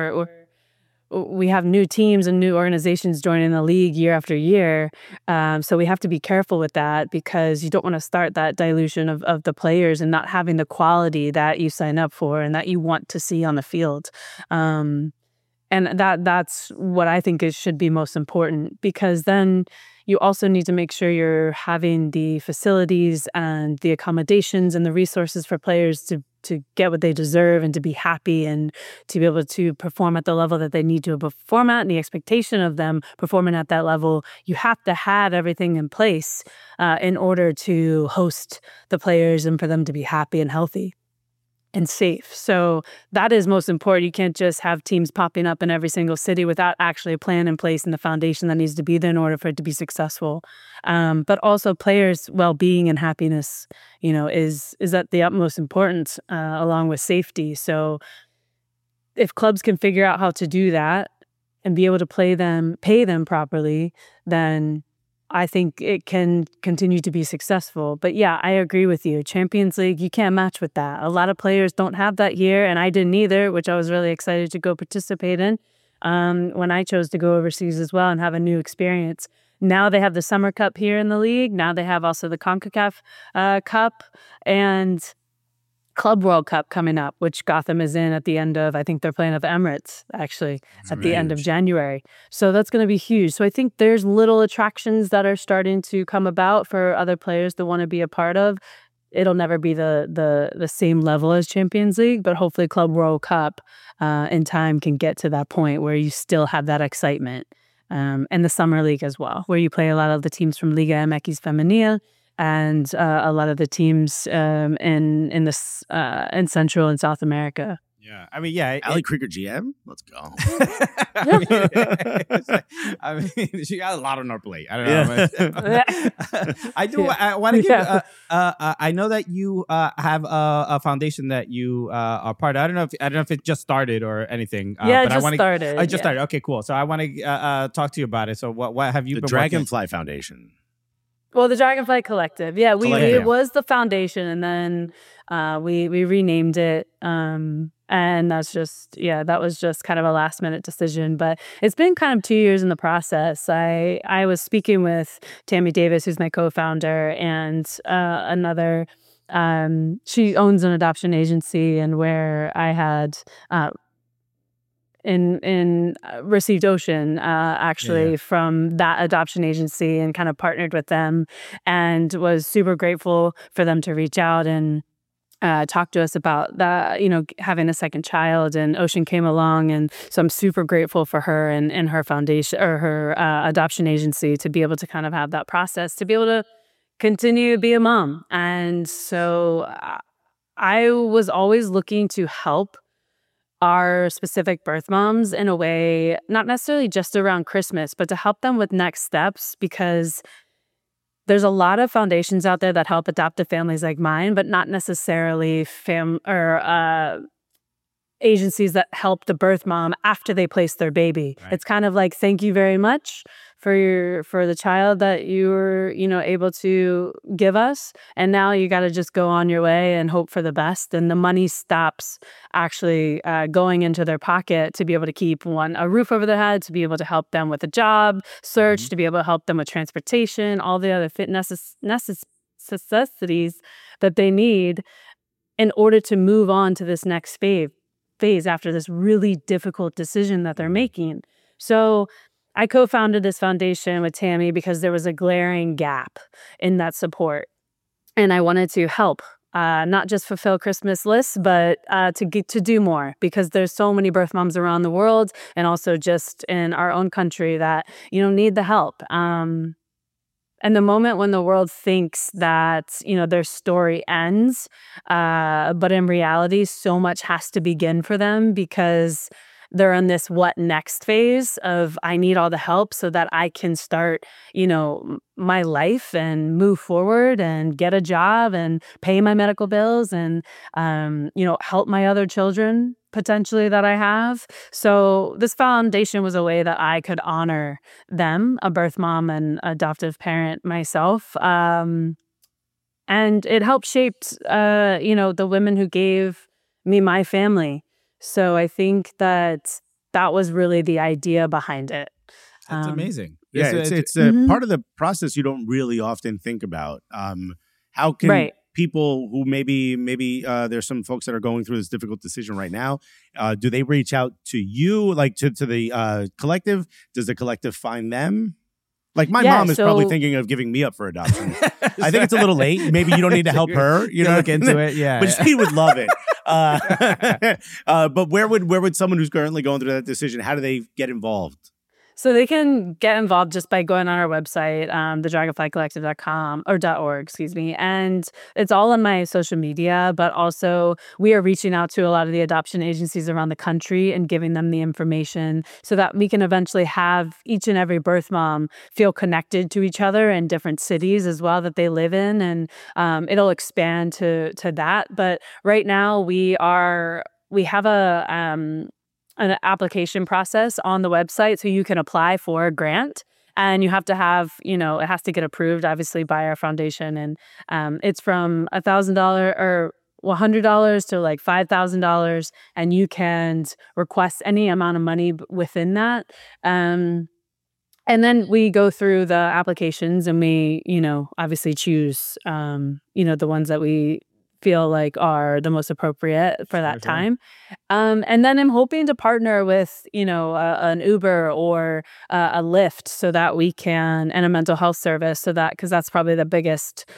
We have new teams and new organizations joining the league year after year. So we have to be careful with that, because you don't want to start that dilution of the players and not having the quality that you sign up for and that you want to see on the field. And that's what I think should be most important, because then you also need to make sure you're having the facilities and the accommodations and the resources for players to get what they deserve and to be happy and to be able to perform at the level that they need to perform at, and the expectation of them performing at that level. You have to have everything in place in order to host the players and for them to be happy and healthy and safe. So that is most important. You can't just have teams popping up in every single city without actually a plan in place and the foundation that needs to be there in order for it to be successful. But also players' well-being and happiness, is at the utmost importance, along with safety. So if clubs can figure out how to do that and be able to pay them properly, then I think it can continue to be successful. But yeah, I agree with you. Champions League, you can't match with that. A lot of players don't have that here, and I didn't either, which I was really excited to go participate in when I chose to go overseas as well and have a new experience. Now they have the Summer Cup here in the league. Now they have also the CONCACAF Cup and Club World Cup coming up, which Gotham is in at the end of, I think they're playing at the Emirates, actually, at the end of January. So that's going to be huge. So I think there's little attractions that are starting to come about for other players to want to be a part of. It'll never be the same level as Champions League, but hopefully Club World Cup in time can get to that point where you still have that excitement. And the Summer League as well, where you play a lot of the teams from Liga MX Femenina, and a lot of the teams in Central and South America. Yeah, I mean, yeah. Ali Krieger GM, let's go. I mean, she got a lot on her plate. I don't know. I do. I want to give. I know that you have a foundation that you are part of. I don't know if it just started or anything. Yeah, but it just started. I just started. Okay, cool. So I want to talk to you about it. So what have you been? The Dragonfly Foundation. Well, the Dragonfly Collective. Yeah, it was the foundation, and then we renamed it. And that was just kind of a last minute decision. But it's been kind of 2 years in the process. I was speaking with Tammy Davis, who's my co-founder, and another. She owns an adoption agency, and where I had received Ocean from that adoption agency, and kind of partnered with them, and was super grateful for them to reach out and talk to us about that, having a second child. And Ocean came along, and so I'm super grateful for her and her foundation or her adoption agency to be able to kind of have that process, to be able to continue to be a mom. And so I was always looking to help our specific birth moms in a way, not necessarily just around Christmas, but to help them with next steps, because there's a lot of foundations out there that help adoptive families like mine, but not necessarily agencies that help the birth mom after they place their baby. Right. It's kind of like, thank you very much for the child that you were, able to give us. And now you got to just go on your way and hope for the best. And the money stops actually going into their pocket to be able to keep a roof over their head, to be able to help them with a job search, to be able to help them with transportation, all the other necessities that they need in order to move on to this next phase after this really difficult decision that they're making. So I co-founded this foundation with Tammy because there was a glaring gap in that support. And I wanted to help, not just fulfill Christmas lists, but to do more, because there's so many birth moms around the world and also just in our own country that, need the help. And the moment when the world thinks that, their story ends, but in reality, so much has to begin for them because they're in this what next phase of I need all the help so that I can start, my life and move forward and get a job and pay my medical bills and, help my other children potentially that I have. So this foundation was a way that I could honor them, a birth mom and adoptive parent myself. And it helped shape, the women who gave me my family. So I think that was really the idea behind it. That's amazing. Yeah, it's part of the process you don't really often think about. How can people who maybe there's some folks that are going through this difficult decision right now, do they reach out to you, like to the collective? Does the collective find them? Like my mom is probably thinking of giving me up for adoption. I think it's a little late. Maybe you don't need to help her. You know, look into it. Yeah, but she would love it. But where would someone who's currently going through that decision? How do they get involved? So they can get involved just by going on our website, thedragonflycollective.com or .org, excuse me. And it's all on my social media, but also we are reaching out to a lot of the adoption agencies around the country and giving them the information so that we can eventually have each and every birth mom feel connected to each other in different cities as well that they live in. And it'll expand to that. But right now we have an application process on the website so you can apply for a grant. And you have to have, it has to get approved, obviously, by our foundation. And it's from $1,000 or $100 to like $5,000. And you can request any amount of money within that. And then we go through the applications and we, obviously choose, the ones that we feel like are the most appropriate for that time. And then I'm hoping to partner with, an Uber or a Lyft so that we can, and a mental health service so that, because that's probably the biggest,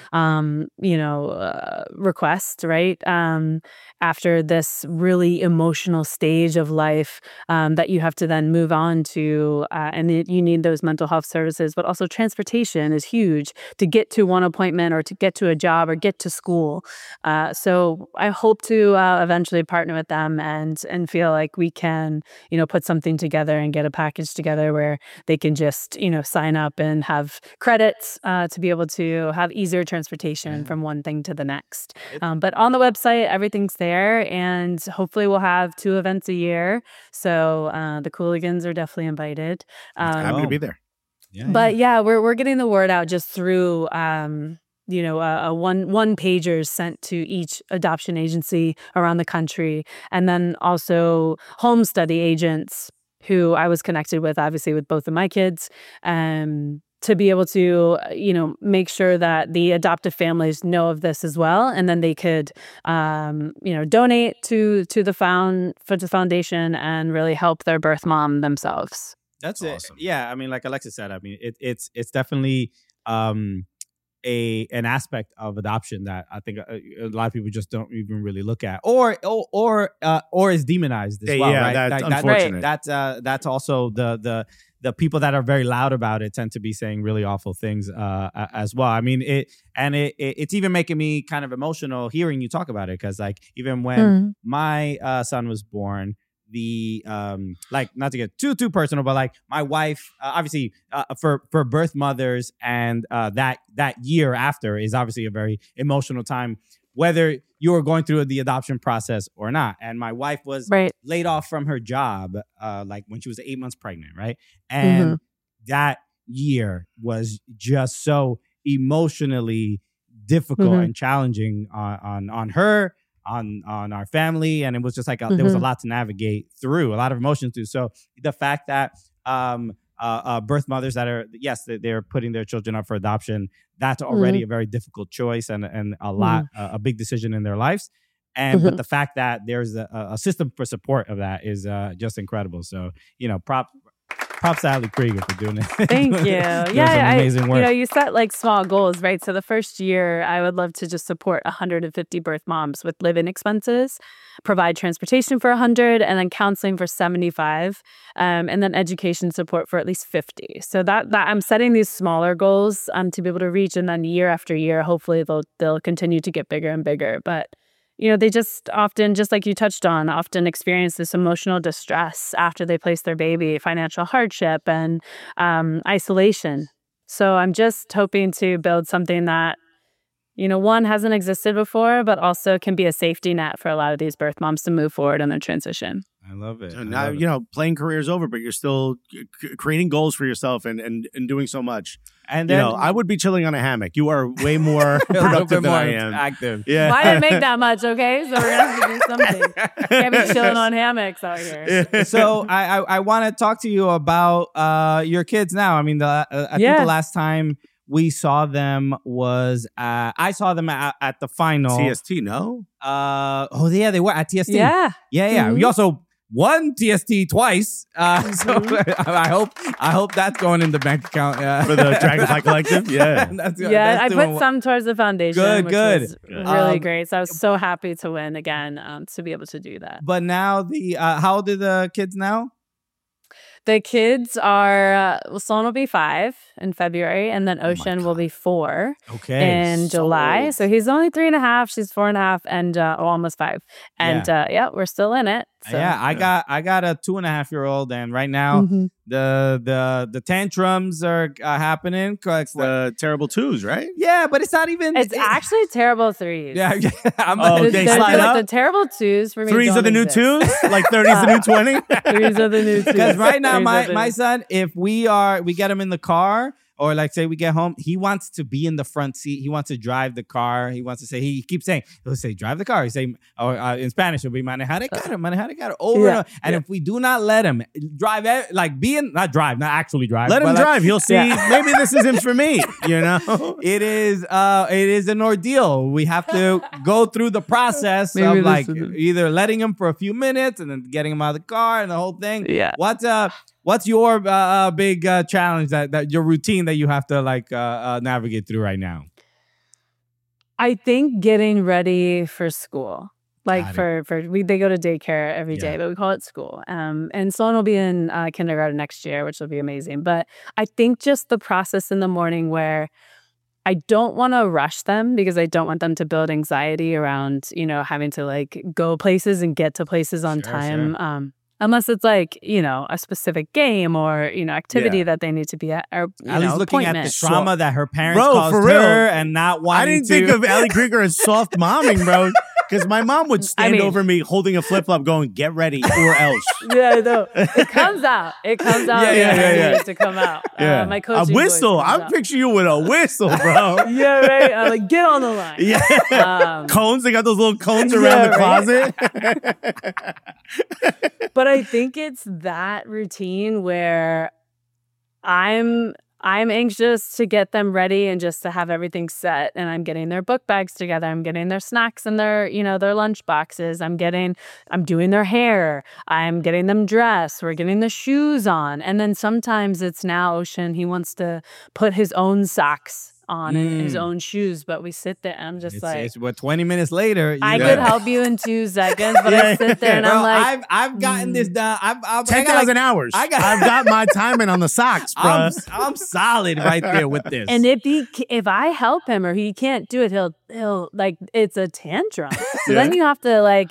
request, right? After this really emotional stage of life that you have to then move on to, and you need those mental health services, but also transportation is huge to get to one appointment or to get to a job or get to school. So I hope to eventually partner with them and feel like we can, put something together and get a package together where they can just, sign up and have credits to be able to have easier transportation from one thing to the next. But on the website, everything's there, and hopefully we'll have 2 events a year. So the Cooligans are definitely invited. Happy to be there. But we're getting the word out just through a one pagers sent to each adoption agency around the country. And then also home study agents who I was connected with, obviously with both of my kids, to be able to, make sure that the adoptive families know of this as well. And then they could, donate to the foundation and really help their birth mom themselves. That's awesome. It. Yeah. I mean, like Alexis said, I mean, it's definitely, an aspect of adoption that I think a lot of people just don't even really look at, or is demonized as well. Right? That's unfortunate. That's also the people that are very loud about it tend to be saying really awful things as well. I mean, it's even making me kind of emotional hearing you talk about it, because like even when my son was born, the like, not to get too personal, but like my wife, obviously for birth mothers and that year after is obviously a very emotional time, whether you were going through the adoption process or not. And my wife was laid off from her job like when she was 8 months pregnant, right? And that year was just so emotionally difficult and challenging on her, on our family, and it was just like there was a lot to navigate through, a lot of emotions through. So the fact that birth mothers that are, yes, they're putting their children up for adoption, that's already a very difficult choice and a big decision in their lives. And but the fact that there's a system for support of that is just incredible. So, props to Ali Krieger for doing it. Thank you. Yeah, amazing work. You set like small goals, right? So the first year, I would love to just support 150 birth moms with live-in expenses, provide transportation for 100, and then counseling for 75, and then education support for at least 50. So that I'm setting these smaller goals to be able to reach, and then year after year, hopefully they'll continue to get bigger and bigger. But they just often, just like you touched on, often experience this emotional distress after they place their baby, financial hardship, and isolation. So I'm just hoping to build something that, one, hasn't existed before, but also can be a safety net for a lot of these birth moms to move forward in their transition. I love it. So now, playing career is over, but you're still creating goals for yourself and doing so much. And then, I would be chilling on a hammock. You are way more productive than I am. Active. Yeah. Well, I didn't make that much, okay? So we're going to have to do something. Can't be chilling on hammocks out here. Yeah. So I want to talk to you about your kids now. I mean, I think the last time we saw them was I saw them at the final. TST, no? They were at TST. Yeah. Yeah. We also won TST twice. So I hope that's going in the bank account for the Dragonfly Collective. Yeah. I put some towards the foundation. Good. Was really great. So I was so happy to win again, to be able to do that. But now how old are the kids now? The kids are, Sloan will be 5 in February, and then Ocean will be 4 in July. So he's only 3.5, she's 4.5, and almost 5. And we're still in it. So. Yeah, I got a 2.5-year-old, and right now the tantrums are happening. The terrible 2s, right? Yeah, but it's not even. It's actually terrible 3s. Yeah, they slide up. The terrible 2s for me. 3s are the new 2s, like 30s the new 20. 3s are the new 2s. Because right now, my son, if we get him in the car, or like say we get home, he wants to be in the front seat. He wants to drive the car. He wants to say, he keeps saying, he'll say, drive the car. He say, or in Spanish, it'll be manejare carro, over and over. And if we do not let him drive, not actually drive. Let him drive. He'll see, maybe this isn't for me, It is an ordeal. We have to go through the process of either letting him for a few minutes and then getting him out of the car and the whole thing. Yeah. What's your big challenge that your routine that you have to navigate through right now? I think getting ready for school. They go to daycare every day, but we call it school. And Sloan will be in kindergarten next year, which will be amazing. But I think just the process in the morning where I don't want to rush them because I don't want them to build anxiety around, having to go places and get to places on time. Sure. Unless it's a specific game or, activity that they need to be at. Or, Allie's looking at the trauma that her parents caused her and not wanting to. I didn't think of Ali Krieger as soft momming, bro. Because my mom would stand over me holding a flip-flop going, get ready or else. Yeah, no. It comes out. It comes out. It needs to come out. Yeah. My coaching a whistle. I'm picturing you with a whistle, bro. Yeah, right. I'm get on the line. Yeah. Cones. They got those little cones around the closet. But I think it's that routine where I'm anxious to get them ready and just to have everything set. And I'm getting their book bags together. I'm getting their snacks and their lunch boxes. I'm doing their hair. I'm getting them dressed. We're getting the shoes on. And then sometimes it's now Ocean. He wants to put his own socks on and his own shoes, but we sit there and I'm just it's 20 minutes later. I could help you in 2 seconds, but I sit there and I'm like, I've gotten this done. 10,000 hours. I've got my timing on the socks, bro. I'm solid right there with this. And if I help him or he can't do it, he'll it's a tantrum. So then you have to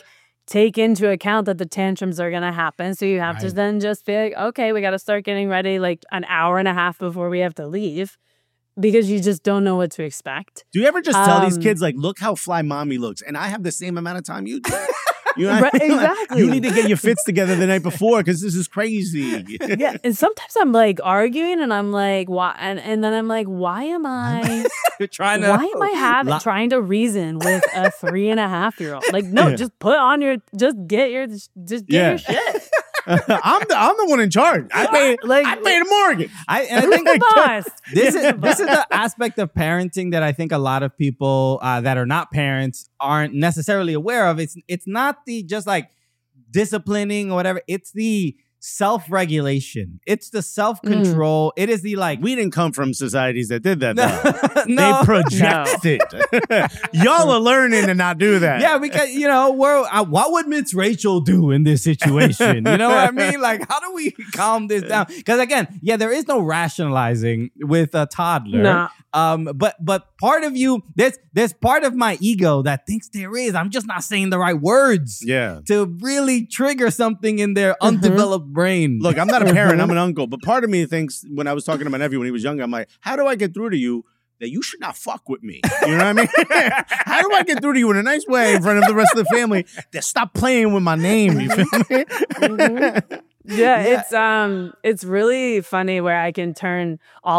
take into account that the tantrums are going to happen. So you have to then just be like, okay, we got to start getting ready like an hour and a half before we have to leave because you just don't know what to expect. Do you ever just tell these kids, like, look how fly mommy looks, and I have the same amount of time you do? You know what I mean? Exactly. You need to get your fits together the night before because this is crazy. Yeah, and sometimes I'm like arguing, and I'm like, why? And then I'm like, why am I trying to reason with a 3.5-year-old? Like, no, just put on your, just get your shit. I'm the one in charge. I pay the mortgage. I think the boss. This is the aspect of parenting that I think a lot of people that are not parents aren't necessarily aware of. It's not the just like disciplining or whatever. It's the self-regulation. It's the self-control. It is the like. We didn't come from societies that did that. No. They projected. Y'all are learning to not do that. Yeah, because what would Miss Rachel do in this situation? You know what I mean? Like, how do we calm this down? Because again, there is no rationalizing with a toddler. Nah. But part of you, there's part of my ego that thinks there is. I'm just not saying the right words. Yeah. To really trigger something in their undeveloped brain. Look, I'm not a parent. I'm an uncle. But part of me thinks when I was talking to my nephew when he was younger, I'm like, how do I get through to you that you should not fuck with me? You know what I mean? How do I get through to you in a nice way in front of the rest of the family that stop playing with my name? You feel me? Yeah, it's really funny where I can turn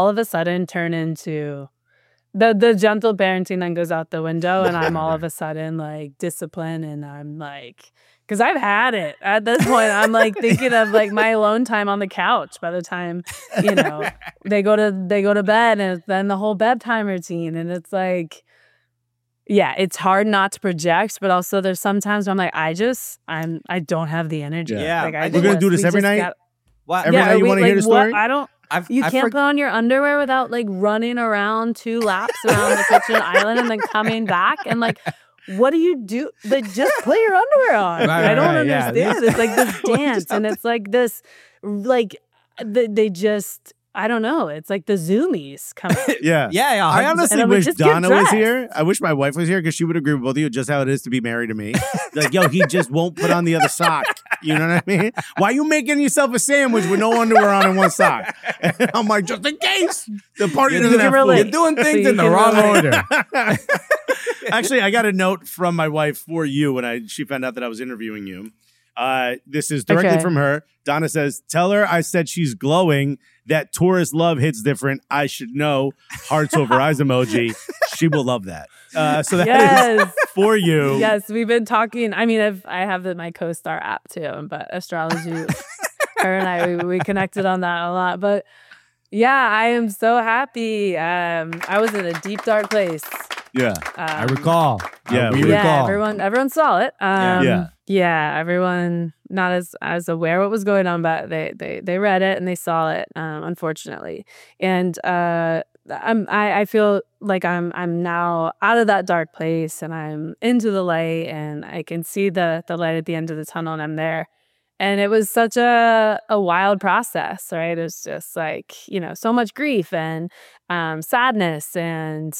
into the gentle parenting then goes out the window, and I'm all of a sudden like disciplined, and I'm like, because I've had it at this point. I'm like thinking of like my alone time on the couch by the time they go to bed, and then the whole bedtime routine, and it's like, yeah, it's hard not to project, but also there's sometimes where I'm like, I don't have the energy. Yeah, like, we're gonna do this every night. What? Every night you want to hear the story? I don't. You can't put on your underwear without like running around 2 laps around the kitchen island and then coming back and like, what do you do? Like, just put your underwear on. I don't understand. Yeah. It's like this dance, and it's like this, like they just. I don't know. It's like the Zoomies coming. Yeah. I honestly wish Donna was here. I wish my wife was here because she would agree with both of you just how it is to be married to me. Like, yo, he just won't put on the other sock. You know what I mean? Why are you making yourself a sandwich with no underwear on in one sock? And I'm like, just in case the party doesn't have food. You're doing things in the wrong order. Actually, I got a note from my wife for you when she found out that I was interviewing you. This is directly from her. Donna says, tell her I said she's glowing. That tourist love hits different. I should know. Hearts over eyes emoji. She will love that. So that is for you. Yes, we've been talking. I mean, I have my CoStar app too, but astrology, her and I, we connected on that a lot. But yeah, I am so happy. I was in a deep, dark place. Yeah, I recall. Yeah, we recall. Everyone saw it. Yeah, everyone not as aware what was going on, but they read it and they saw it. Unfortunately, and I feel like I'm now out of that dark place and I'm into the light, and I can see the light at the end of the tunnel, and I'm there. And it was such a wild process, right? It was just like, so much grief and sadness, and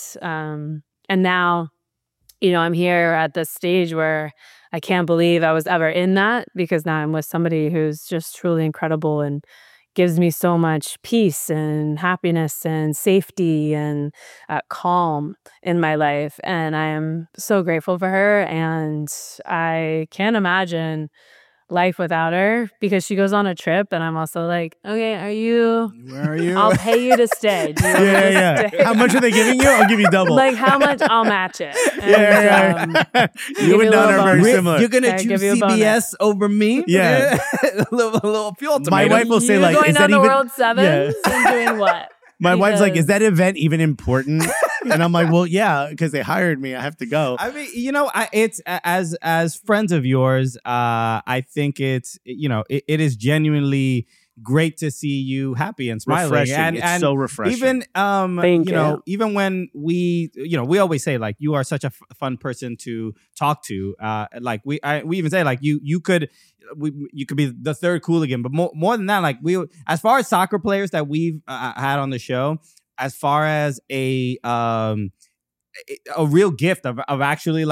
now, I'm here at this stage where I can't believe I was ever in that, because now I'm with somebody who's just truly incredible and gives me so much peace and happiness and safety and calm in my life. And I am so grateful for her. And I can't imagine life without her, because she goes on a trip and I'm also like, okay, where are you? I'll pay you to stay. Stay? How much are they giving you? I'll give you double. Like, how much? I'll match it. And, you and Don are very similar. You're gonna choose CBS over me? Yeah. a little fuel tomato. My wife will say, You're like, going is down that the even World Sevens and doing what? My wife's like, is that event even important? And I'm like, well, yeah, because they hired me. I have to go. I mean, it's as friends of yours, I think it's, it is genuinely great to see you happy and smiling. Refreshing. It's so refreshing. Even, even when we always say, like, you are such a fun person to talk to. Like we even say, like, you could be the third Cooligan, but more than that, like, as far as soccer players that we've had on the show, as far as a real gift of actually, like,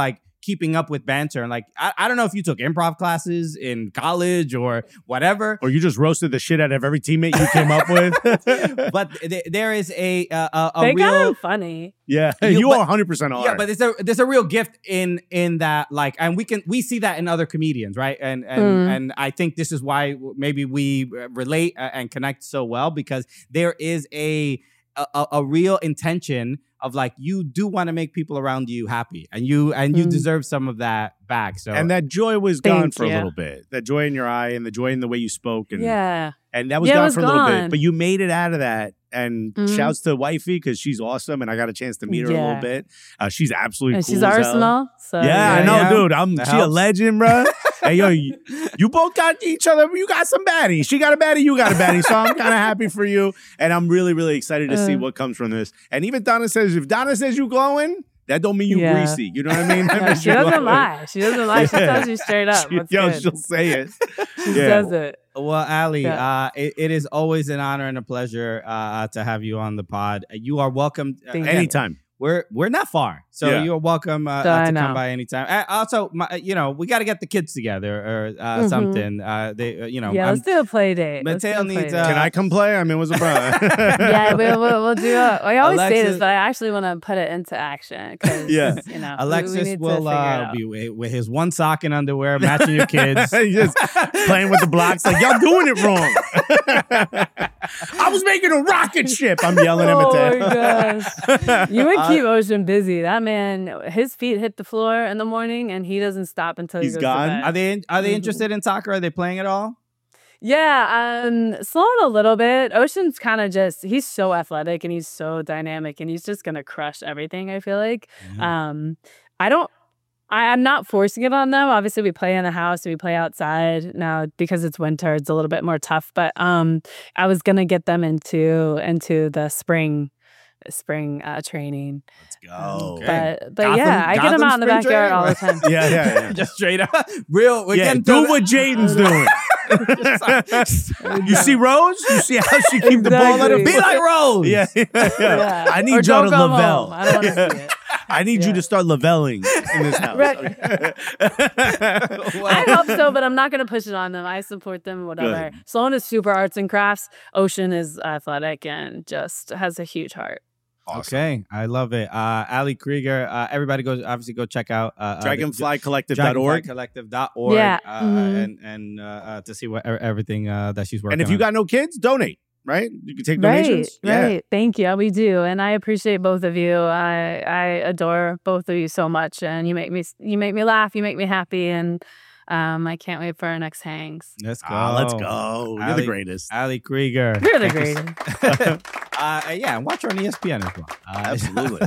keeping up with banter. And like, I don't know if you took improv classes in college or whatever. Or you just roasted the shit out of every teammate you came up with. But there is a They real... got him funny. Yeah, you are 100% are. Yeah, but there's a real gift in that, like, and we see that in other comedians, right? And I think this is why maybe we relate and connect so well, because there is a real intention of like, you do want to make people around you happy, and you deserve some of that back. So, and that joy was gone Thank for you. a little bit. That joy in your eye and the joy in the way you spoke, and Yeah. and that was Yeah, it gone was for a little bit. gone. But you made it out of that. And shouts to wifey, because she's awesome, and I got a chance to meet her a little bit. She's absolutely And cool she's as hell. Arsenal. So Yeah, I know, yeah. dude. That She a helps. legend, bro. Hey, yo, you both got each other. You got some baddies. She got a baddie. You got a baddie. So I'm kind of happy for you, and I'm really, really excited to see what comes from this. And even Donna says, if Donna says you glowing, that don't mean you Yeah. greasy. You know what I mean? That Yeah, means she you doesn't glowing. lie. She doesn't lie. She tells you straight up. What's good. She'll say it. She says it. well, Ali, Yeah. it is always an honor and a pleasure to have you on the pod. You are welcome Thank you. Anytime. We're not far, so Yeah. you're welcome I to know. come by anytime. Also, we got to get the kids together or something. They, Yeah, let's do a play date. Let's Mateo do a play needs, date. Can I come play? I mean, what's the problem? Yeah, we'll do it. I always say Alexis- this, but I actually want to put it into action because, Yeah. we Alexis need to will figure it out. be with his one sock and underwear, matching your kids. He's just playing with the blocks like, y'all doing it wrong. I was making a rocket ship. I'm yelling at Oh Mateo. my gosh. You would keep Ocean busy. That man, his feet hit the floor in the morning and he doesn't stop until He's he goes gone? to bed. Are they interested in soccer? Are they playing at all? Yeah, Sloan a little bit. Ocean's kind of he's so athletic and he's so dynamic and he's just going to crush everything, I feel like. I'm not forcing it on them. Obviously, we play in the house, we play outside. Now, because it's winter, it's a little bit more tough. But I was going to get them into the spring training. Let's go. Okay. But yeah, I get them out in the Gotham spring backyard all the training? time. Yeah. Just straight up, real. We're Yeah, getting do through what Jaden's doing. You see Rose? You see how she keep the ball at her Exactly. Be like Rose. Yeah. I need Or y'all don't to go Lavelle. home. I don't want to see it. I need you to start Lavelling in this house. Right. Well, I hope so, but I'm not going to push it on them. I support them, whatever. Sloan is super arts and crafts. Ocean is athletic and just has a huge heart. Okay, I love it. Ali Krieger. Everybody go check out Dragonflycollective.org. Dragonflycollective.org. Yeah. And to see what everything that she's working And if you on. got no kids, donate, right? You can take donations. Right. Thank you. We do. And I appreciate both of you. I adore both of you so much. And you make me laugh. You make me happy. And I can't wait for our next hangs. Let's go. Let's go. You're the Ali- greatest. Ali Krieger. You're the Thank you greatest. yeah, and watch her on ESPN as well. Absolutely.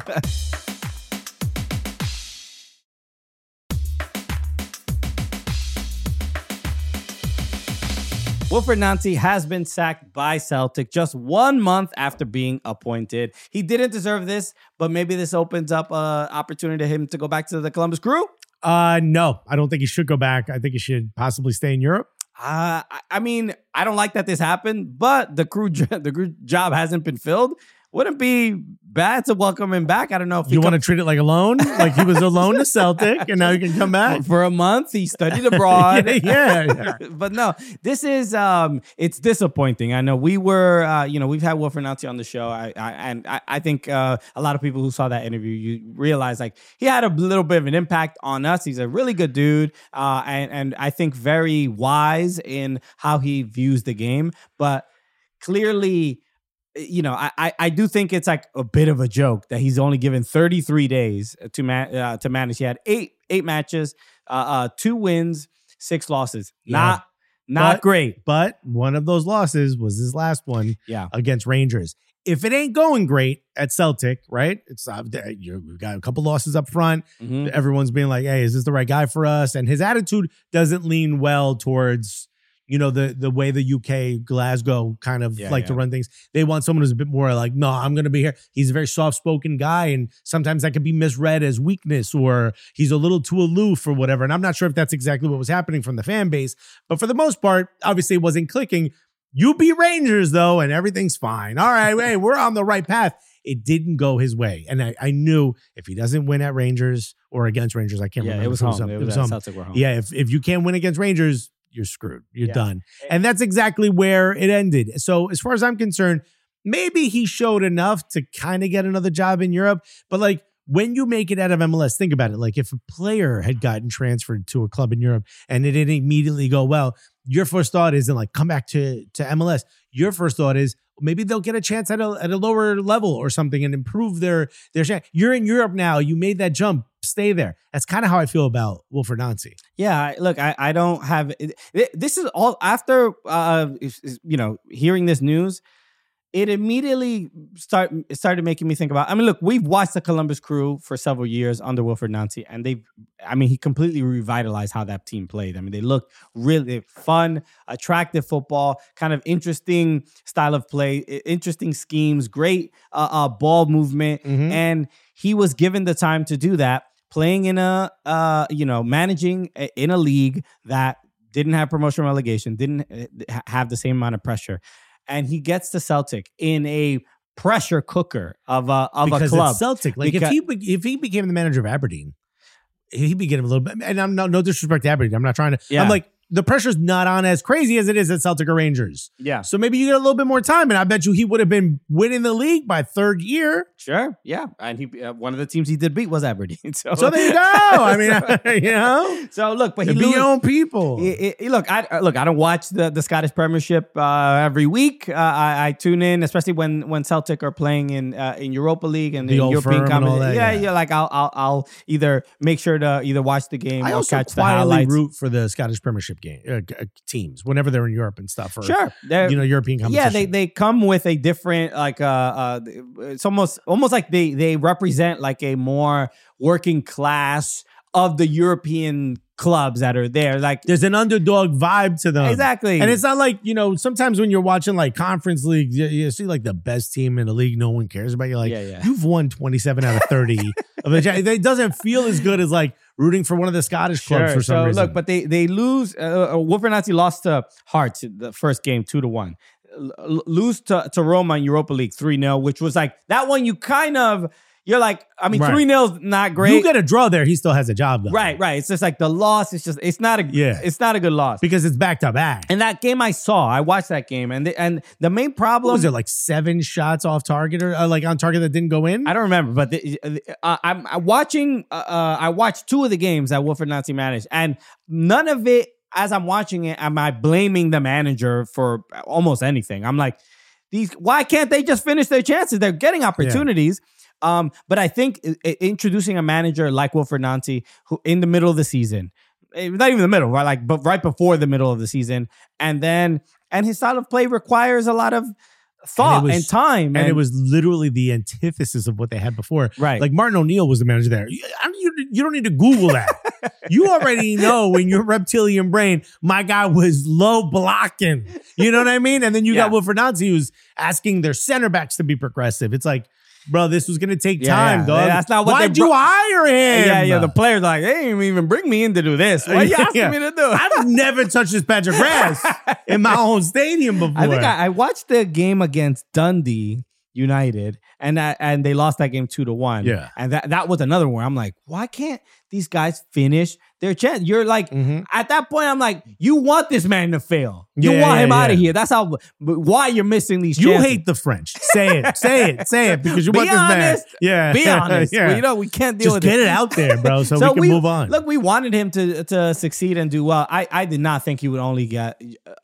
Wilfried Nancy has been sacked by Celtic just 1 month after being appointed. He didn't deserve this, but maybe this opens up an opportunity to him to go back to the Columbus Crew. No, I don't think he should go back. I think he should possibly stay in Europe. I mean, I don't like that this happened, but the crew job hasn't been filled. Wouldn't be bad to welcome him back. I don't know if You want to treat it like a loan? Like he was a loan to Celtic and now he can come back? for a month. He studied abroad. Yeah. But no, this is it's disappointing. I know we were we've had Wilfried Nancy on the show. I think a lot of people who saw that interview, you realize like he had a little bit of an impact on us. He's a really good dude, and I think very wise in how he views the game. But clearly, I do think it's like a bit of a joke that he's only given 33 days to manage. He had eight matches, 2 wins, 6 losses. Yeah. Not great. But one of those losses was his last one Yeah. against Rangers. If it ain't going great at Celtic, right? It's we've got a couple losses up front. Mhm. Everyone's being like, hey, is this the right guy for us? And his attitude doesn't lean well towards, the way the UK, Glasgow kind of to run things. They want someone who's a bit more like, no, I'm going to be here. He's a very soft-spoken guy, and sometimes that could be misread as weakness or he's a little too aloof or whatever. And I'm not sure if that's exactly what was happening from the fan base. But for the most part, obviously it wasn't clicking. You beat Rangers, though, and everything's fine. All right, hey, we're on the right path. it didn't go his way. And I knew if he doesn't win at Rangers or against Rangers, I can't remember. It was home. It was home. Celtic were home. Yeah, if you can't win against Rangers, you're screwed. You're done. And that's exactly where it ended. So as far as I'm concerned, maybe he showed enough to kind of get another job in Europe. But like when you make it out of MLS, think about it. Like if a player had gotten transferred to a club in Europe and it didn't immediately go well, your first thought isn't like, come back to MLS. Your first thought is, maybe they'll get a chance at a lower level or something and improve their chance. You're in Europe now. You made that jump. Stay there. That's kind of how I feel about Wilfried Nancy. Yeah, look, I don't have this is all after hearing this news. It immediately started making me think about. I mean, look, we've watched the Columbus Crew for several years under Wilfried Nancy, and he completely revitalized how that team played. I mean, they looked really fun, attractive football, kind of interesting style of play, interesting schemes, great ball movement, and he was given the time to do that, playing in managing in a league that didn't have promotion relegation, didn't have the same amount of pressure. And he gets to Celtic in a pressure cooker of a club. It's Celtic. Like if he became the manager of Aberdeen, he'd be getting a little bit. And I'm no disrespect to Aberdeen. I'm not trying to. Yeah. I'm like, the pressure's not on as crazy as it is at Celtic or Rangers. Yeah. So maybe you get a little bit more time, and I bet you he would have been winning the league by third year. Sure. Yeah. And he one of the teams he did beat was Aberdeen. So there you go. I mean, So look, but he be your own people. Look, I don't watch the Scottish Premiership every week. I tune in, especially when Celtic are playing in Europa League and the European competition. Yeah. Like I'll either make sure to either watch the game or catch the highlights. Root for the Scottish Premiership teams whenever they're in Europe and stuff. Or, sure, European competition. Yeah, they come with a different it's almost like they represent like a more working class of the European clubs that are there. Like there's an underdog vibe to them. Exactly. And it's not like, sometimes when you're watching like conference leagues, you see like the best team in the league no one cares about. You're like, you've won 27 out of 30 of the it doesn't feel as good as like rooting for one of the Scottish clubs for some reason. Look, but they lose. Wilfried Nancy lost to Hearts the first game 2-1. Lose to Roma in Europa League 3-0, which was like that one. You're like, I mean, 3-0 is not great. You get a draw there, he still has a job though. Right. It's just like the loss. It's not a good loss because it's back to back. And that game I watched that game, and the main problem what was it, like 7 shots off target or like on target that didn't go in? I don't remember, but I'm watching. I watched 2 of the games that Wilfried Nancy managed, and none of it. As I'm watching it, am I blaming the manager for almost anything? I'm like, why can't they just finish their chances? They're getting opportunities. Yeah. But I think introducing a manager like Wilfried Nancy, who in the middle of the season, not even the middle, right? Like, but right before the middle of the season, and his style of play requires a lot of thought and time. And it was literally the antithesis of what they had before. Right. Like Martin O'Neill was the manager there. You don't need to Google that. You already know in your reptilian brain, my guy was low blocking. You know what I mean? And then you got Wilfried Nancy who's asking their center backs to be progressive. It's like, bro, this was going to take time, dog. That's not what Why'd you hire him? Yeah. The player's like, they didn't even bring me in to do this. What are you asking me to do? I've never touched this patch of grass in my own stadium before. I think I watched the game against Dundee United, and they lost that game 2-1. Yeah. And that was another one. I'm like, why can't these guys finish their chance? You're like, at that point, I'm like, you want this man to fail. You want him out of here. That's why you're missing these chances. You hate the French. Say it, because you want this man. Yeah. Be honest. Yeah. We can't deal with it. Just get it out there, bro, so we can move on. Look, we wanted him to succeed and do well. I did not think he would only get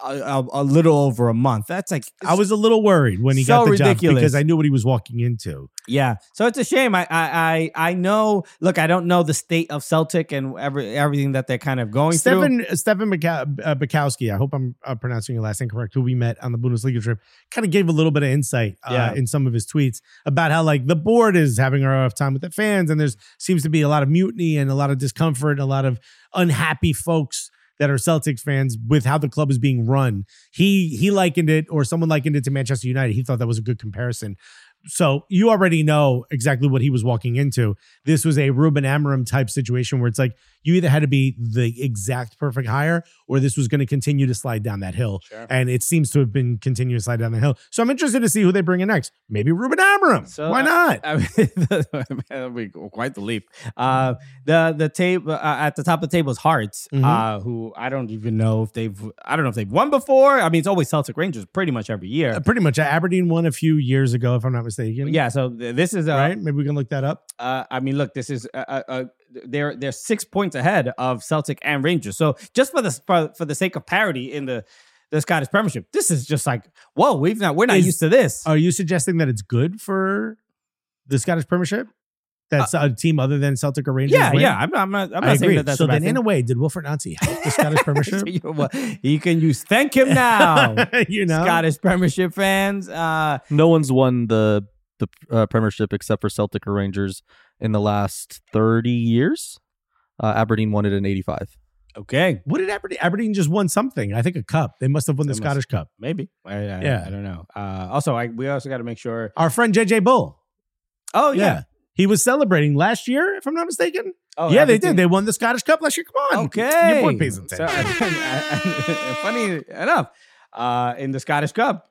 a little over a month. That's like, I was a little worried when he got the job because I knew what he was walking into. Yeah. So it's a shame. I know, look, I don't know the state of Celtic and everything that they're kind of going through. Stefan Bukowski, I hope I'm pronouncing your last name correct, who we met on the Bundesliga trip, kind of gave a little bit of insight in some of his tweets about how like the board is having a rough time with the fans, and there's seems to be a lot of mutiny and a lot of discomfort and a lot of unhappy folks that are Celtics fans with how the club is being run. He likened it, or someone likened it to Manchester United. He thought that was a good comparison. So you already know exactly what he was walking into. This was a Ruben Amorim type situation where it's like you either had to be the exact perfect hire or this was going to continue to slide down that hill. Sure. And it seems to have been continuing to slide down the hill. So I'm interested to see who they bring in next. Maybe Ruben Amorim. So, Why not? I mean, that'll be quite the leap. The table at the top of the table is Hearts, who I don't even know if they've won before. I mean, it's always Celtic Rangers pretty much every year. Pretty much. Aberdeen won a few years ago, if I'm not mistaken. Yeah, so this is right. Maybe we can look that up. I mean, look, this is they're 6 points ahead of Celtic and Rangers. So just for the sake of parity in the Scottish Premiership, this is just like, whoa, we're not used to this. Are you suggesting that it's good for the Scottish Premiership? That's a team other than Celtic or Rangers. Yeah. I'm not saying that's so. A bad then, thing. in a way, did Wilfred Nancy help the Scottish Premiership? You can thank him now. Scottish Premiership fans. No one's won the Premiership except for Celtic or Rangers in the last 30 years. Aberdeen won it in 85. Okay. What did Aberdeen just won something? I think a cup. They must have won the Scottish Cup. Maybe. I don't know. We also got to make sure. Our friend JJ Bull. Oh, yeah. He was celebrating last year, if I'm not mistaken. Oh, yeah, they did. They won the Scottish Cup last year. Come on. Okay. Your boy pays attention. Funny enough, in the Scottish Cup,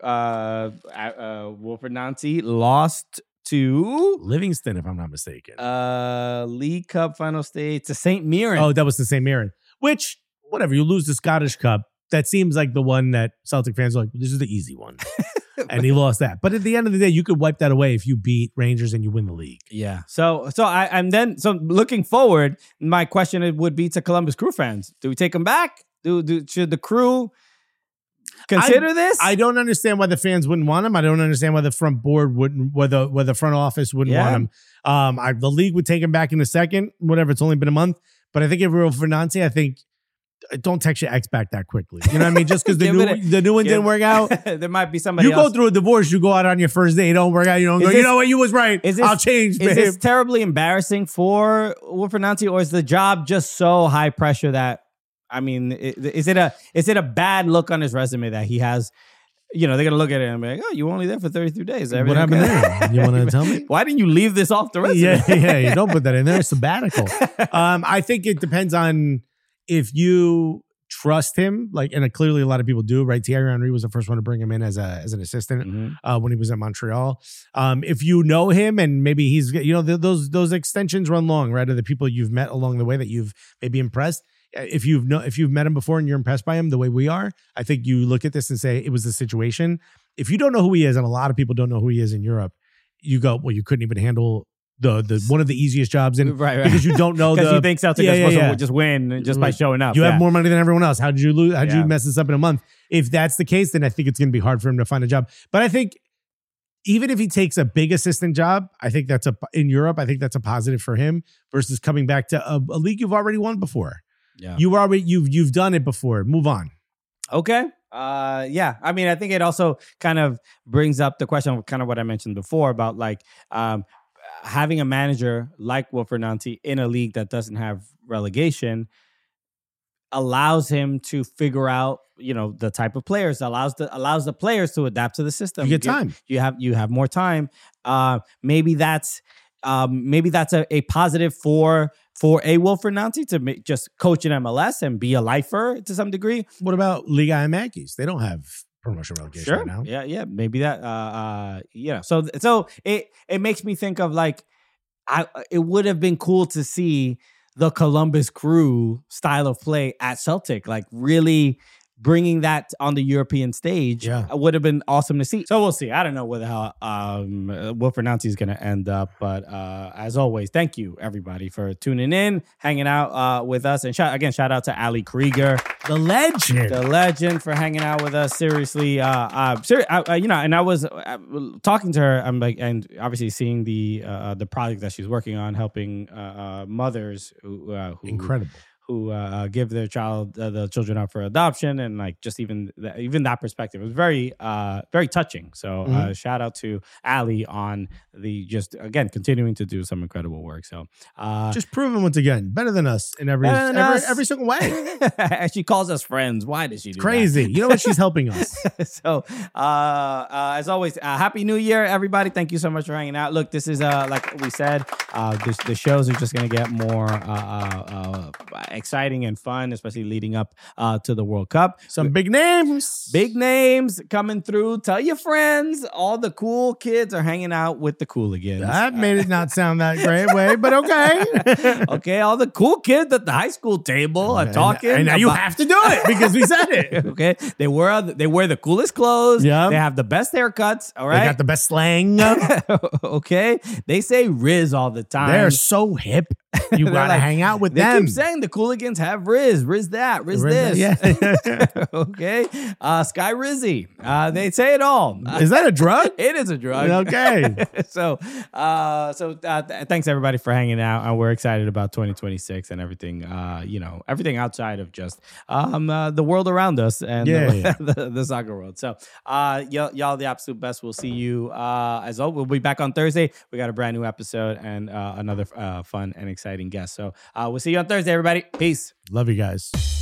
Wilfred Nancy lost to Livingston, if I'm not mistaken. League Cup final stage to St. Mirren. Oh, that was the St. Mirren. Which, whatever, you lose the Scottish Cup. That seems like the one that Celtic fans are like, this is the easy one. And he lost that. But at the end of the day, you could wipe that away if you beat Rangers and you win the league. Yeah. So looking forward, my question would be to Columbus Crew fans. Do we take them back? Should the Crew consider this? I don't understand why the fans wouldn't want him. I don't understand why the front board wouldn't, why the front office wouldn't want him. The league would take him back in a second, whatever. It's only been a month. But I think if we're for Nancy, I think don't text your ex back that quickly. You know what I mean? Just because the new one didn't work out. There might be somebody else. You go through a divorce, you go out on your first day, it don't work out. You don't go, you know what, you was right. I'll change, babe. Is this terribly embarrassing for Wilfred Nancy, or is the job just so high pressure that, I mean, is it a bad look on his resume that he has? They're going to look at it and be like, oh, you were only there for 33 days. What happened there? You want to tell me? Why didn't you leave this off the resume? Yeah, you don't put that in there. It's sabbatical. I think it depends on if you trust him, and clearly a lot of people do, right? Thierry Henry was the first one to bring him in as an assistant when he was at Montreal. If you know him and maybe he's, those extensions run long, right? Of the people you've met along the way that you've maybe impressed. If you've met him before and you're impressed by him the way we are, I think you look at this and say it was the situation. If you don't know who he is, and a lot of people don't know who he is in Europe, you go, well, you couldn't even handle the one of the easiest jobs in right. because you don't know because you think Celtic is supposed to just win just by showing up. You have more money than everyone else. How did you lose? How did you mess this up in a month? If that's the case, then I think it's going to be hard for him to find a job. But I think even if he takes a big assistant job, I think in Europe, I think that's a positive for him versus coming back to a league you've already won before. Yeah, you've done it before. Move on. Okay. I mean, I think it also kind of brings up the question of kind of what I mentioned before about having a manager like Wilfred Nancy in a league that doesn't have relegation allows him to figure out, the type of players, allows the players to adapt to the system. You get time. You have more time. Maybe that's a positive for a Wilfred Nancy to just coach in MLS and be a lifer to some degree. What about Liga MX? They don't have promotion relegation right now. Yeah, maybe that. So it makes me think of it would have been cool to see the Columbus Crew style of play at Celtic, really bringing that on the European stage would have been awesome to see. So we'll see. I don't know how Wilfred Nancy is going to end up, but as always, thank you everybody for tuning in, hanging out with us, and shout out to Ali Krieger, the legend, for hanging out with us. Seriously, and I was talking to her. I'm and obviously seeing the project that she's working on, helping mothers who incredible. who give their the children up for adoption, and like just even that perspective. It was very very touching. So shout out to Ali on the just again continuing to do some incredible work. So just proving once again better than us in every single way. She calls us friends. Why does she do crazy? that? You know what? She's helping us. So as always, happy New Year, everybody. Thank you so much for hanging out. Look, this is like we said, the shows are just gonna get more exciting and fun, especially leading up to the World Cup. Some big names coming through. Tell your friends. All the cool kids are hanging out with the Cooligans. That made it not sound that great way, but okay. Okay, all the cool kids at the high school table are talking. And now you have to do it because we said it. Okay, they wear the coolest clothes. Yeah, they have the best haircuts. All right, they got the best slang. Okay, they say Riz all the time. They're so hip. You gotta hang out with them. They keep saying the Cooligans have Riz that, Riz this. Yeah. Okay, Sky Rizzy. They say it all. Is that a drug? It is a drug. Okay. So thanks everybody for hanging out, and we're excited about 2026 and everything. Everything outside of just the world around us and the soccer world. So y'all the absolute best. We'll see you as always. We'll be back on Thursday. We got a brand new episode and another fun and exciting guest. So we'll see you on Thursday, everybody. Peace. Love you guys.